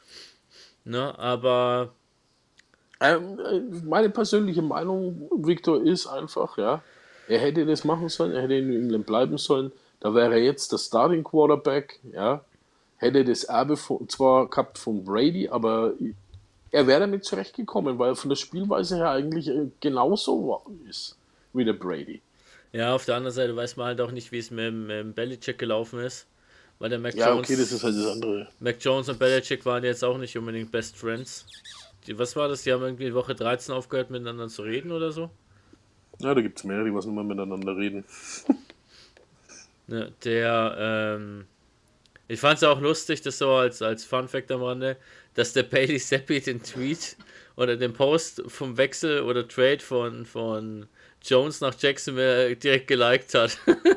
Ne, aber Ähm, äh, meine persönliche Meinung, Victor, ist einfach, ja, er hätte das machen sollen, er hätte in New England bleiben sollen, da wäre er jetzt der Starting Quarterback, ja, hätte das Erbe von, zwar gehabt von Brady, aber er wäre damit zurechtgekommen, weil er von der Spielweise her eigentlich äh, genauso ist wie der Brady. ja, auf der anderen Seite weiß man halt auch nicht, wie es mit, dem- mit dem Belichick gelaufen ist. Weil der Mac Ja, Jones, okay, das ist halt das andere. Mac Jones und Belichick waren jetzt auch nicht unbedingt Best Friends. Die, was war das? Die haben irgendwie Woche dreizehn aufgehört, miteinander zu reden oder so. Ja, da gibt es mehrere, die was nicht mehr miteinander reden. Ne, der, ähm, ich fand es auch lustig, das so als, als Fun Fact am Rande, dass der Bailey Zappi den Tweet oder den Post vom Wechsel oder Trade von, von Jones nach Jacksonville direkt geliked hat.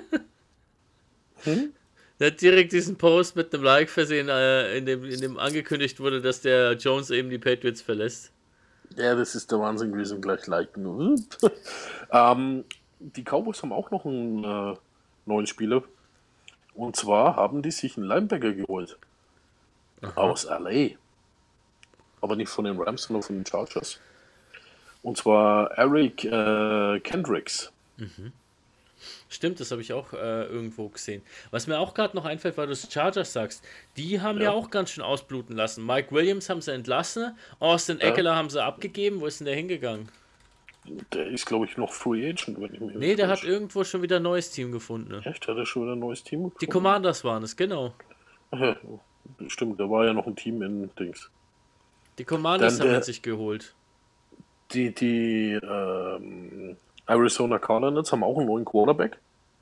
Hm? Der hat direkt diesen Post mit einem Like versehen, äh, in, dem, in dem angekündigt wurde, dass der Jones eben die Patriots verlässt. Ja, das ist der Wahnsinn gewesen, gleich liken. ähm, die Cowboys haben auch noch einen äh, neuen Spieler. Und zwar haben die sich einen Linebacker geholt. Aus L A. Aber nicht von den Rams, sondern von den Chargers. Und zwar Eric äh, Kendricks. Stimmt, das habe ich auch äh, irgendwo gesehen. Was mir auch gerade noch einfällt, weil du es Chargers sagst, die haben ja. Ja. auch ganz schön ausbluten lassen. Mike Williams haben sie entlassen, Austin Ja. Eckler haben sie abgegeben. Wo ist denn der hingegangen? Der ist, glaube ich, noch Free Agent. Wenn ich mich Nee, der hat täusche. irgendwo schon wieder ein neues Team gefunden. Ne? Echt? Hat er schon wieder ein neues Team Die gefunden? Commanders waren es, genau. Ach ja, stimmt, da war ja noch ein Team in Dings. Die Commanders Dann haben der- ihn sich geholt. Die, die ähm, Arizona Cardinals haben auch einen neuen Quarterback.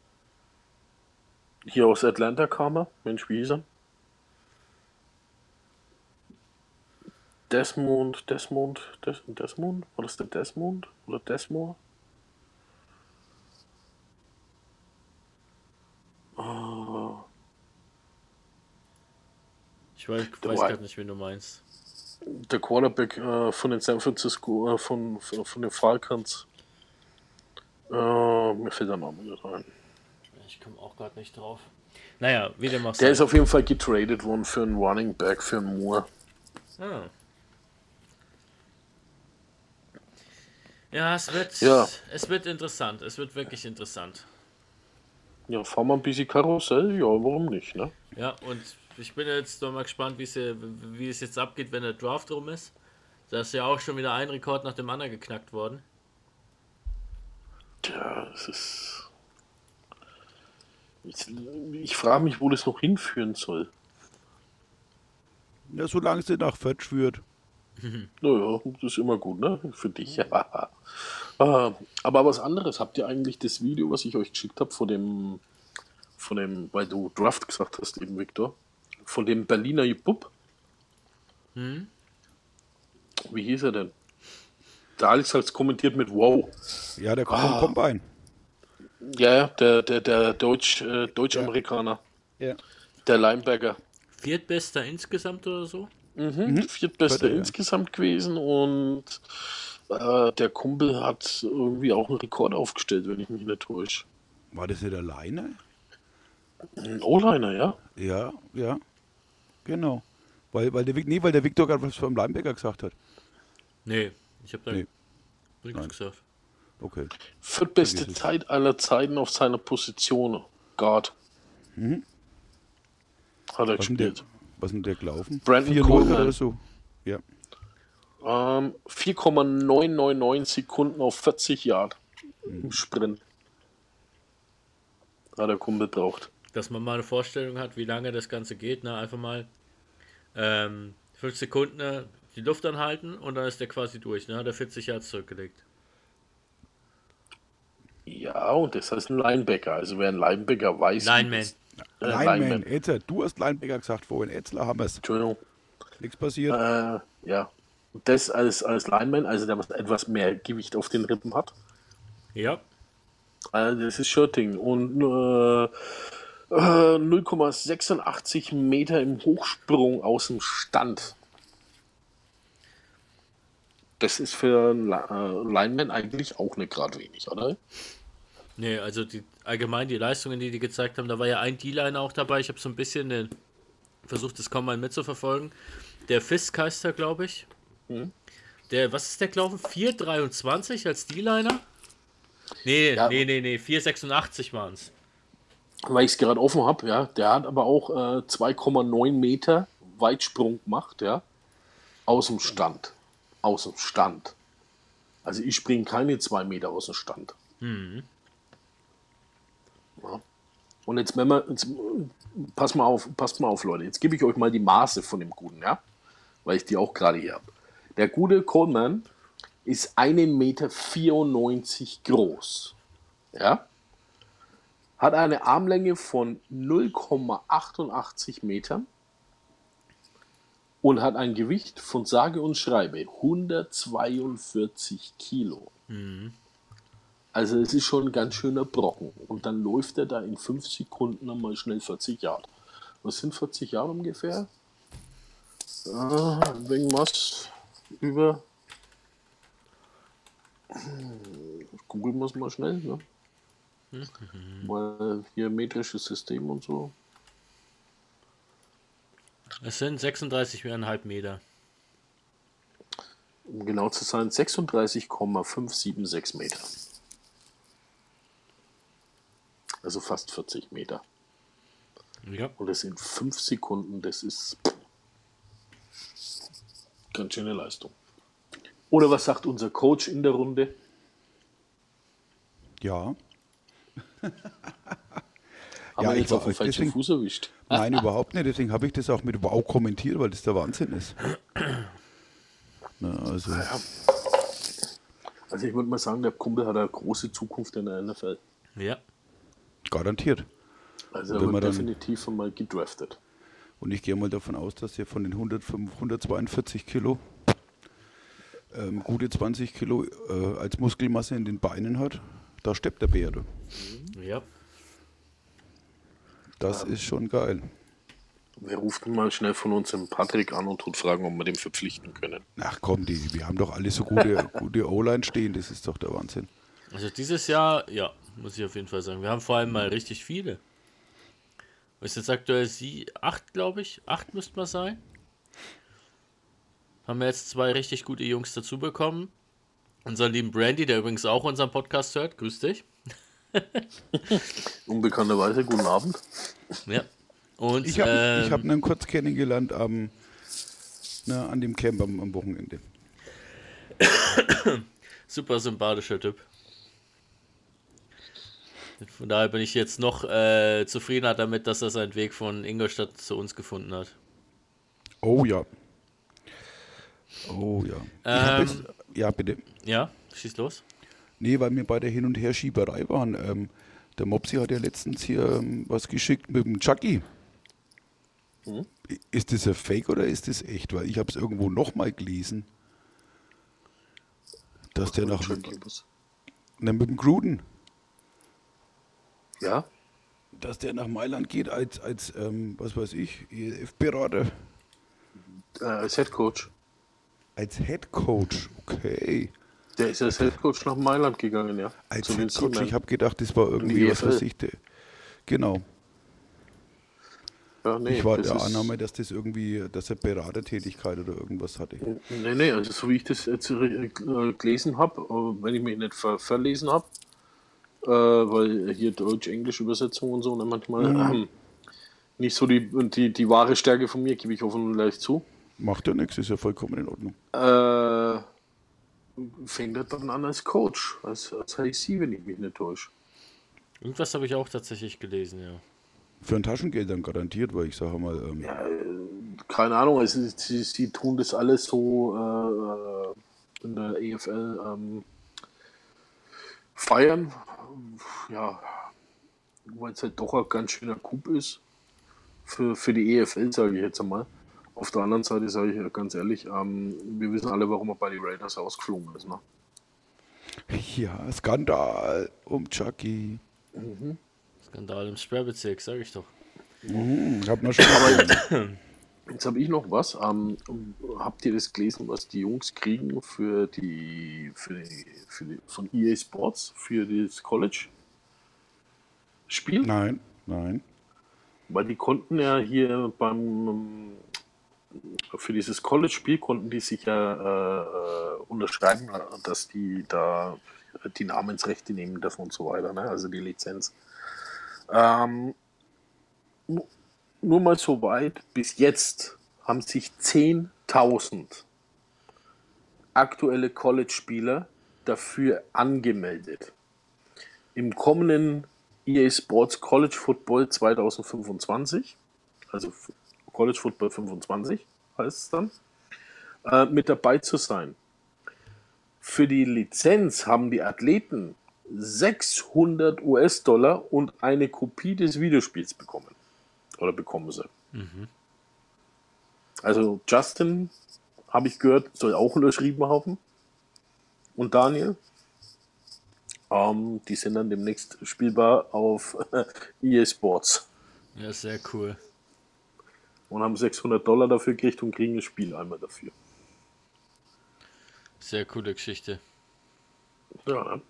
Hier aus Atlanta kam er. Mensch, wie hieß er? Desmond, Desmond, Des, Desmond? War das der Desmond? Oder Desmond? Ah, Ich weiß, Der weiß war- gerade nicht, wen du meinst. der Quarterback äh, von den San Francisco, äh, von, von, von den Falcons. Äh, mir fällt der Name nicht ein. Ich komme auch gerade nicht drauf. Naja, wie dem auch Der sei. ist auf jeden Fall getradet worden für einen Running Back, für einen Moore. Ah. Ja, es wird, Ja. es wird interessant. Es wird wirklich interessant. Ja, fahren wir ein bisschen Karussell? Ja, warum nicht, ne? Ja, und ich bin jetzt noch mal gespannt, wie es, hier- wie es jetzt abgeht, wenn der Draft rum ist. Da ist ja auch schon wieder ein Rekord nach dem anderen geknackt worden. Tja, es ist. Ich, ich frage mich, wo das noch hinführen soll. Ja, solange sie nach Fetch führt. Naja, das ist immer gut, ne? Für dich. Ja. Äh, aber was anderes, habt ihr eigentlich das Video, was ich euch geschickt habe, von dem, von dem, weil du Draft gesagt hast, eben Victor, von dem Berliner Bub? Hm? Wie hieß er denn? Der Alex hat es kommentiert mit Wow. Ja, der kommt vom Ah. Combine. Ja, ja, der, der, der Deutsch, äh, Deutsch-Amerikaner, Ja. der Linebacker. Viertbester insgesamt oder so? Mhm. Viertbester Vierter, ja. insgesamt gewesen und äh, der Kumpel hat irgendwie auch einen Rekord aufgestellt, wenn ich mich nicht täusche. War das nicht alleine? Ein O-Liner, ja? Ja, ja. Genau. Weil, weil der, Vic- nee, weil der Victor gerade was vom Linebacker gesagt hat. Nee, ich habe da Nee. nichts Nein. gesagt. Okay. Viertbeste Vergiss es. Zeit aller Zeiten auf seiner Position. Guard. Hat er Was ist denn der, gespielt. was ist denn der gelaufen? Brandon vier null Coleman. oder so. Ja. Ähm, vier Komma neun neun neun Sekunden auf vierzig Yard im Sprint. Hat der Kumpel braucht. Dass man mal eine Vorstellung hat, wie lange das Ganze geht. Ne? Einfach mal ähm, fünf Sekunden ne, die Luft anhalten und dann ist der quasi durch. Ne? Hat er vierzig Yards zurückgelegt. Ja, und das heißt ein Linebacker. Also wer ein Linebacker weiß. wie Lineman. das- Äh, Lineman, Lineman. Etzer, du hast Linebacker gesagt vorhin. Etzler haben es. Entschuldigung. Nichts passiert. Äh, ja. Und das als, als Lineman, also der was etwas mehr Gewicht auf den Rippen hat. Ja. Also das ist Shirting. Und äh, äh, null Komma sechsundachtzig Meter im Hochsprung aus dem Stand. Das ist für einen Li- äh, Lineman eigentlich auch nicht gerade wenig, oder? Nee, also die allgemein die Leistungen, die die gezeigt haben, da war ja ein D-Liner auch dabei. Ich habe so ein bisschen den, versucht, das Combine mitzuverfolgen. Der Fisk heißt er, glaube ich. Der, was ist der gelaufen? vier dreiundzwanzig als D-Liner? Nee, Ja. nee, nee, nee, vier sechsundachtzig waren es. Weil ich es gerade offen habe, ja. Der hat aber auch äh, zwei Komma neun Meter Weitsprung gemacht, ja. Aus dem Stand. Aus dem Stand. Also ich springe keine zwei Meter aus dem Stand. Ja. Und jetzt, wenn wir, jetzt, pass mal auf, passt mal auf, Leute. Jetzt gebe ich euch mal die Maße von dem Guten, ja. Weil ich die auch gerade hier habe. Der gute Coleman ist einen Meter vierundneunzig groß. Ja. Hat eine Armlänge von null Komma achtundachtzig Metern und hat ein Gewicht von sage und schreibe hundertzweiundvierzig Kilo. Also es ist schon ein ganz schöner Brocken. Und dann läuft er da in fünf Sekunden einmal schnell vierzig Yard. Was sind vierzig Jahre ungefähr? Ah, wegen was? Über. Googeln wir es mal schnell, ne? Weil hier metrisches System und so. Es sind sechsunddreißig Komma fünf Meter. Um genau zu sein, sechsunddreißig Komma fünf sieben sechs Meter. Also fast vierzig Meter. Ja. Und das in fünf Sekunden, das ist ganz schöne Leistung. Oder was sagt unser Coach in der Runde? Ja. Haben Ja, wir ich jetzt war- auf den falschen deswegen- Fuß erwischt? Nein, überhaupt nicht. Deswegen habe ich das auch mit Wow kommentiert, weil das der Wahnsinn ist. Na, also, Also ich würde mal sagen, der Kumpel hat eine große Zukunft in der N F L. Ja. garantiert. Also er Wenn wird man dann- definitiv einmal gedraftet. Und ich gehe mal davon aus, dass er von den hundertfünf, hundertzweiundvierzig Kilo ähm, gute zwanzig Kilo äh, als Muskelmasse in den Beinen hat. Da steppt der Bär. du. Ja. Das ist schon geil. Wir rufen mal schnell von uns den Patrick an und tut fragen, ob wir den verpflichten können. Ach komm, die, wir haben doch alle so gute, gute O-Line stehen. Das ist doch der Wahnsinn. Also dieses Jahr, ja, muss ich auf jeden Fall sagen. Wir haben vor allem mal richtig viele. Ist jetzt aktuell sie acht, glaube ich. Acht müsste man sein. Haben wir jetzt zwei richtig gute Jungs dazu bekommen. Unseren lieben Brandy, der übrigens auch unseren Podcast hört. Grüß dich. Unbekannterweise, guten Abend. Ja. Und Ich habe ähm, ich hab ihn kurz kennengelernt am, na, an dem Camp am, am Wochenende. super sympathischer Typ. Von daher bin ich jetzt noch äh, zufriedener damit, dass er seinen Weg von Ingolstadt zu uns gefunden hat. Oh ja. Oh ja. Ich Ähm, hab jetzt, ja, bitte. Ja, schieß los. Nee, weil wir bei der Hin- und Herschieberei waren. Ähm, der Mopsi hat ja letztens hier ähm, was geschickt mit dem Chucky. Hm? I- Ist das ein Fake oder ist das echt? Weil ich habe es irgendwo nochmal gelesen, dass der nach ne, mit dem Gruden, Ja, dass der nach Mailand geht als, als ähm, was weiß ich, E L F-Berater, äh, als Headcoach. als Headcoach. Okay. Der ist als Headcoach nach Mailand gegangen, ja. Als Zu den Headcoach, Seamen. ich habe gedacht, das war irgendwie die was E F L. weiß ich. Der, genau. Ja, nee, Ich war das der ist- Annahme, dass das irgendwie, dass er Beratertätigkeit oder irgendwas hatte. Nee, nee, also so wie ich das jetzt äh, gelesen habe, wenn ich mich nicht ver verlesen habe, äh, weil hier Deutsch-Englisch-Übersetzung und so, ne, manchmal ähm, nicht so die, die, die wahre Stärke von mir, gebe ich offen und ehrlich zu. Macht ja nichts, ist ja vollkommen in Ordnung. Äh, fängt er dann an als Coach, als, als H C, wenn ich mich nicht täusche. Irgendwas habe ich auch tatsächlich gelesen, ja. Für ein Taschengeld dann garantiert, weil ich sage mal, ähm, Keine Ahnung, also sie, sie tun das alles so äh, in der E F L ähm, feiern. Ja, weil es halt doch ein ganz schöner Coup ist für, für die E F L, sage ich jetzt einmal. Auf der anderen Seite sage ich ja ganz ehrlich, ähm, wir wissen alle, warum er bei den Raiders ausgeflogen ist. Ne? ja, Skandal um Chucky. Skandal im Sperrbezirk, sag ich doch. Hm, hab noch schon mal Jetzt habe ich noch was. Ähm, habt ihr das gelesen, was die Jungs kriegen für die, für die, für die von E A Sports für das College-Spiel? Nein, nein. Weil die konnten ja hier beim ähm, für dieses College-Spiel konnten die sich ja äh, äh, unterschreiben, dass die da die Namensrechte nehmen dürfen und so weiter, ne? Also die Lizenz. Ähm, nu- nur mal so weit, bis jetzt haben sich zehntausend aktuelle College-Spieler dafür angemeldet. Im kommenden E A Sports College Football zwanzig fünfundzwanzig, also F- College Football fünfundzwanzig heißt es dann, äh, mit dabei zu sein. Für die Lizenz haben die Athleten sechshundert US-Dollar und eine Kopie des Videospiels bekommen. Oder bekommen sie. Also Justin, habe ich gehört, soll auch unterschrieben haben. Und Daniel. Ähm, die sind dann demnächst spielbar auf E A Sports. Ja, sehr cool. Und haben sechshundert Dollar dafür gekriegt und kriegen ein Spiel einmal dafür. Sehr coole Geschichte. Ja, ne?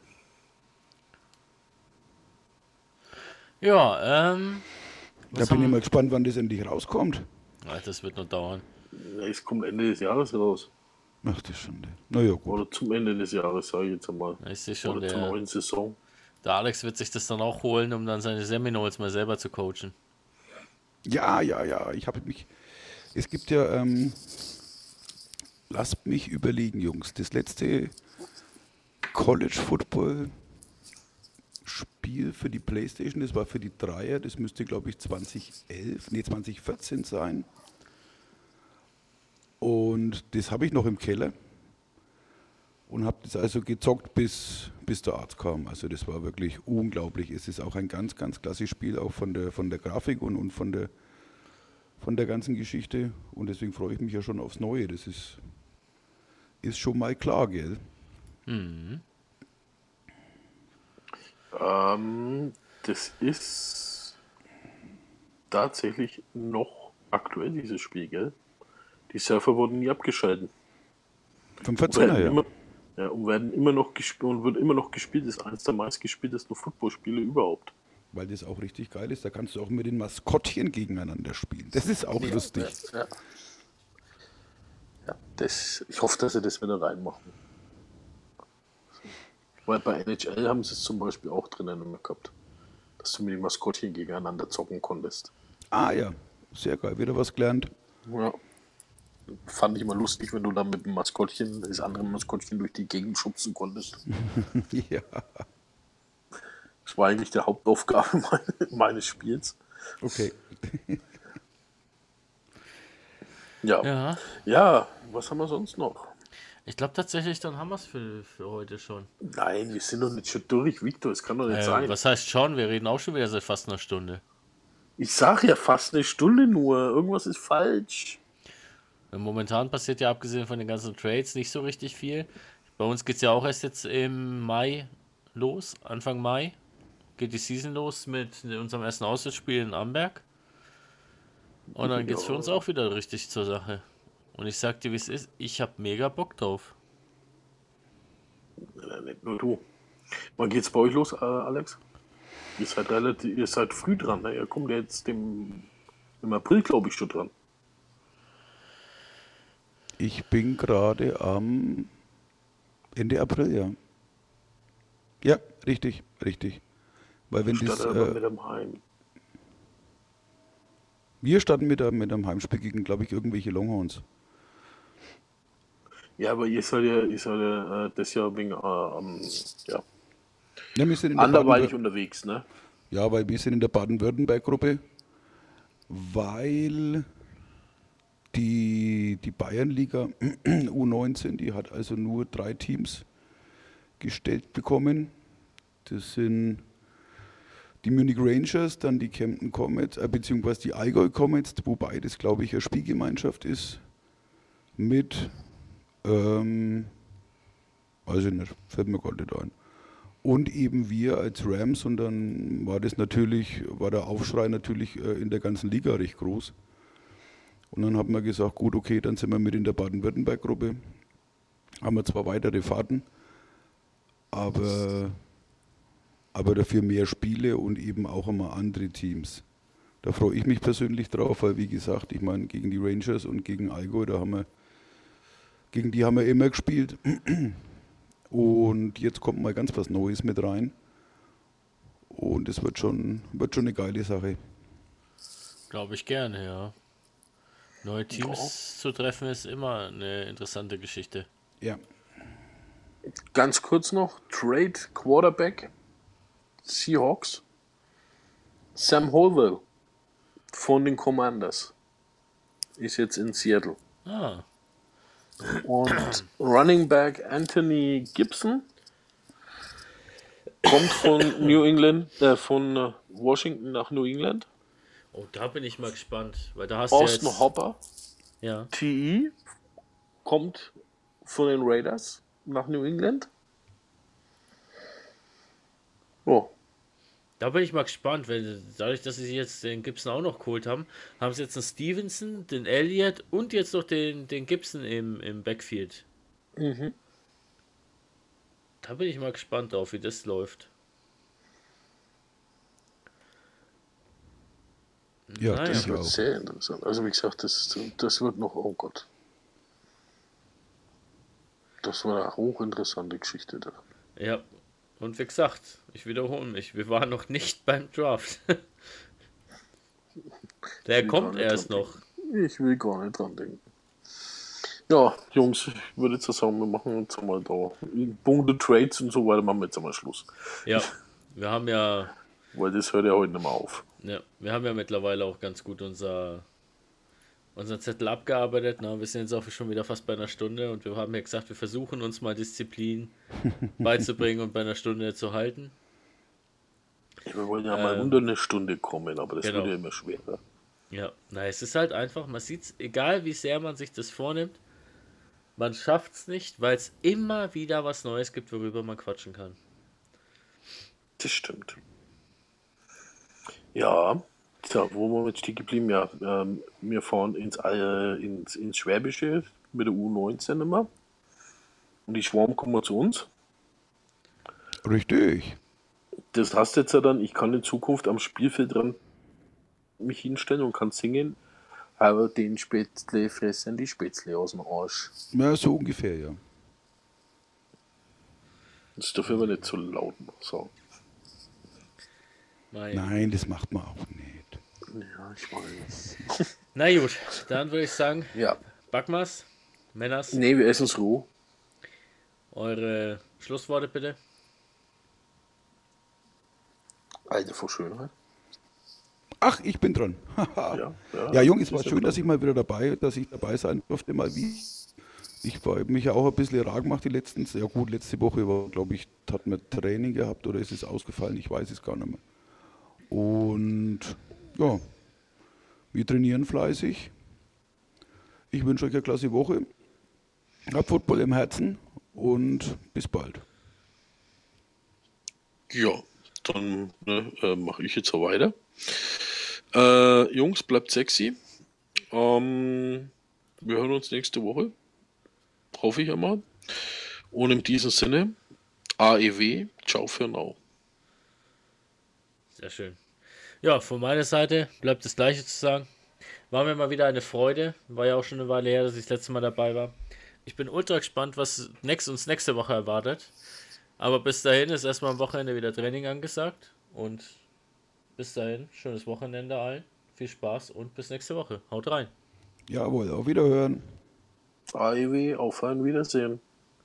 Ja, ähm. Da was bin ich haben- mal gespannt, wann das endlich rauskommt. Ja, das wird noch dauern. Es kommt Ende des Jahres raus. Ach, das schon. Naja, gut. Oder zum Ende des Jahres, sage ich jetzt einmal. Ja, ich sehe schon, Oder zur der, neuen Saison. der Alex wird sich das dann auch holen, um dann seine Seminoles mal selber zu coachen. Ja, ja, ja. Ich habe mich. Es gibt ja. Ähm, lasst mich überlegen, Jungs. Das letzte College Football Spiel für die PlayStation, das war für die Dreier. Das müsste, glaube ich, zwanzig elf, nee, zwanzig vierzehn sein. Und das habe ich noch im Keller. Und habe das also gezockt, bis, bis der Arzt kam. Also das war wirklich unglaublich. Es ist auch ein ganz, ganz klasse Spiel, auch von der, von der Grafik und, und von, der, von der ganzen Geschichte. Und deswegen freue ich mich ja schon aufs Neue. Das ist, ist schon mal klar, gell? Ähm, das ist tatsächlich noch aktuell, dieses Spiel, gell? Die Surfer wurden nie abgeschaltet. Vom Werden vierzehner, ja. immer, ja, und werden immer noch gespielt und wird immer noch gespielt. Das ist eines der meistgespieltesten Footballspiele überhaupt. Weil das auch richtig geil ist. Da kannst du auch mit den Maskottchen gegeneinander spielen. Das ist auch lustig. Ja, ja. Ja, das, ich hoffe, dass sie das wieder reinmachen. Weil bei N H L haben sie es zum Beispiel auch drinnen immer gehabt. Dass du mit den Maskottchen gegeneinander zocken konntest. Ah ja, sehr geil. Wieder was gelernt. Ja. Fand ich immer lustig, wenn du dann mit dem Maskottchen, das andere Maskottchen durch die Gegend schubsen konntest. Ja. Das war eigentlich die Hauptaufgabe meine, meines Spiels. Okay. Ja. Ja, Ja, was haben wir sonst noch? ich glaube tatsächlich, dann haben wir es für, für heute schon. Nein, wir sind doch nicht schon durch, Victor, es kann doch nicht Äh, sein. was heißt schon? Wir reden auch schon wieder seit fast einer Stunde. Ich sag ja fast eine Stunde nur, irgendwas ist falsch. Momentan passiert ja abgesehen von den ganzen Trades nicht so richtig viel. Bei uns geht es ja auch erst jetzt im Mai los, Anfang Mai geht die Season los mit unserem ersten Auswärtsspiel in Amberg. Und dann geht es für uns auch wieder richtig zur Sache. Und ich sag dir, wie es ist, ich habe mega Bock drauf. Ja, nicht nur du. Wann geht's bei euch los, äh, Alex? Ihr seid, relativ, ihr seid früh dran, ne? Ihr kommt ja jetzt im, im April, glaube ich, schon dran. Ich bin gerade am Ende April, ja. Ja, richtig, richtig. Weil wenn das, Statt aber äh, mit dem Heim. wir starten mit, einem- mit einem Heimspiel gegen, glaube ich, irgendwelche Longhorns. Ja, aber ihr seid ja, ihr seid ja äh, das Jahr wegen, äh, ähm, ja, Ja, wir sind in der anderweitig Baden- unterwegs, ne? ja, weil wir sind in der Baden-Württemberg-Gruppe, weil die, die Bayernliga U neunzehn, die hat also nur drei Teams gestellt bekommen. Das sind die Munich Rangers, dann die Kempten Comets, äh, beziehungsweise die Allgäu Comets, wobei das, glaube ich, eine Spielgemeinschaft ist, mit, ähm, weiß ich nicht, fällt mir gar nicht ein. Und eben wir als Rams, und dann war das natürlich, war der Aufschrei natürlich äh, in der ganzen Liga recht groß. Und dann haben wir gesagt, gut, okay, dann sind wir mit in der Baden-Württemberg-Gruppe. Haben wir zwar weitere Fahrten, aber, aber dafür mehr Spiele und eben auch einmal andere Teams. Da freue ich mich persönlich drauf, weil wie gesagt, ich meine, gegen die Rangers und gegen Allgäu, da haben wir, gegen die haben wir immer gespielt. Und jetzt kommt mal ganz was Neues mit rein. Und es wird schon, wird schon eine geile Sache. Glaube ich gerne, ja. Neue Teams zu treffen ist immer eine interessante Geschichte. Ja. Ganz kurz noch, Trade Quarterback Seahawks Sam Holwell von den Commanders ist jetzt in Seattle. Ah, Und Running Back Anthony Gibson kommt von New England, äh, von äh, Washington nach New England. oh, da bin ich mal gespannt, weil da hast du ja Austin jetzt... Hopper, Ja, T E, kommt von den Raiders nach New England. Oh, da bin ich mal gespannt, weil dadurch, dass sie jetzt den Gibson auch noch geholt haben, haben sie jetzt einen Stevenson, den Elliott und jetzt noch den, den Gibson im, im Backfield. Mhm. Da bin ich mal gespannt drauf, wie das läuft. Ja, Naja. ich das wird auch. sehr interessant. Also wie gesagt, das, das wird noch, oh Gott. Das war eine hochinteressante Geschichte da. Ja, und wie gesagt, ich wiederhole mich, wir waren noch nicht beim Draft. Der will kommt gar nicht erst dran noch. Ich will gar nicht dran denken. Ja, Jungs, ich würde jetzt sagen, wir machen jetzt einmal da Punkte, Trades und so weiter, machen wir jetzt einmal Schluss. Ja, wir haben ja, Weil das hört ja heute nicht mehr auf. ja, wir haben ja mittlerweile auch ganz gut unser, unser Zettel abgearbeitet. Ne? Wir sind jetzt auch schon wieder fast bei einer Stunde und wir haben ja gesagt, wir versuchen uns mal Disziplin beizubringen und bei einer Stunde zu halten. Wir wollen ja mal Ähm, unter eine Stunde kommen, aber das genau. wird ja immer schwerer. Ja, na, es ist halt einfach, man sieht es, egal wie sehr man sich das vornimmt, man schafft es nicht, weil es immer wieder was Neues gibt, worüber man quatschen kann. Das stimmt. Ja, so, wo wir jetzt stehen geblieben? Ja, ähm, wir fahren ins, äh, ins, ins Schwäbische mit der U neunzehn immer. Und die Schwarm kommen zu uns. Richtig. Das heißt jetzt ja dann, ich kann in Zukunft am Spielfeld dran mich hinstellen und kann singen, aber den Spätzle fressen die Spätzle aus dem Arsch. Ja, so ungefähr, ja. Das dürfen wir nicht so laut sagen. Mein- Nein, das macht man auch nicht. Ja, ich weiß. Na gut, dann würde ich sagen, Ja, Backmas, Männers, nee, wir essen es roh. eure Schlussworte bitte. Alter, vor Schönheit. Ach, ich bin dran. Ja, ja, ja, Jungs, es das war ist schön, ja dass ich mal wieder dabei, dass ich dabei sein durfte, mal wie. Ich habe mich ja auch ein bisschen rar gemacht die letzten, ja gut, letzte Woche war, glaube ich, hat man Training gehabt oder ist es ausgefallen, ich weiß es gar nicht mehr. Und ja, wir trainieren fleißig. Ich wünsche euch eine klasse Woche. Habt Football im Herzen und bis bald. Ja, dann ne, äh, mache ich jetzt auch weiter. Äh, Jungs, bleibt sexy. Ähm, wir hören uns nächste Woche. Hoffe ich einmal. Und in diesem Sinne, A E W, ciao für now. Sehr schön. Ja, von meiner Seite bleibt das Gleiche zu sagen. War mir mal wieder eine Freude. War ja auch schon eine Weile her, dass ich das letzte Mal dabei war. Ich bin ultra gespannt, was next, uns nächste Woche erwartet. Aber bis dahin ist erstmal am Wochenende wieder Training angesagt. Und bis dahin, schönes Wochenende allen. Viel Spaß und bis nächste Woche. Haut rein. Jawohl, auf Wiederhören. A E W, auf ein Wiedersehen.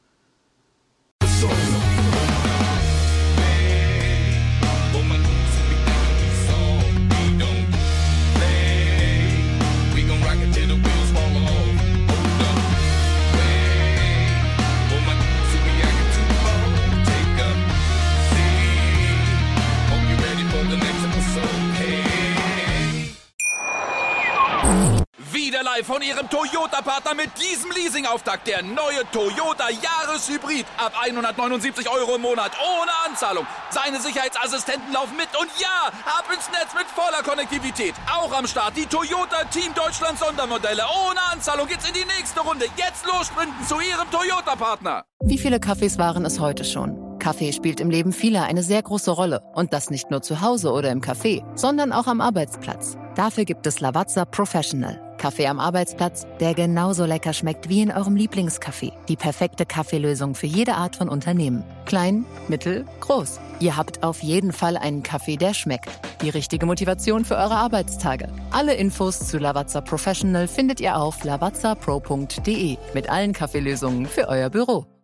Wieder live von Ihrem Toyota-Partner mit diesem Leasing-Auftakt. Der neue Toyota Jahreshybrid. Ab hundertneunundsiebzig Euro im Monat. Ohne Anzahlung. Seine Sicherheitsassistenten laufen mit. Und ja, ab ins Netz mit voller Konnektivität. Auch am Start die Toyota Team Deutschland Sondermodelle. Ohne Anzahlung geht's in die nächste Runde. Jetzt los sprinten zu Ihrem Toyota-Partner. Wie viele Kaffees waren es heute schon? Kaffee spielt im Leben vieler eine sehr große Rolle. Und das nicht nur zu Hause oder im Café, sondern auch am Arbeitsplatz. Dafür gibt es Lavazza Professional. Kaffee am Arbeitsplatz, der genauso lecker schmeckt wie in eurem Lieblingscafé. Die perfekte Kaffeelösung für jede Art von Unternehmen. Klein, mittel, groß. Ihr habt auf jeden Fall einen Kaffee, der schmeckt. Die richtige Motivation für eure Arbeitstage. Alle Infos zu Lavazza Professional findet ihr auf lavazza pro punkt de mit allen Kaffeelösungen für euer Büro.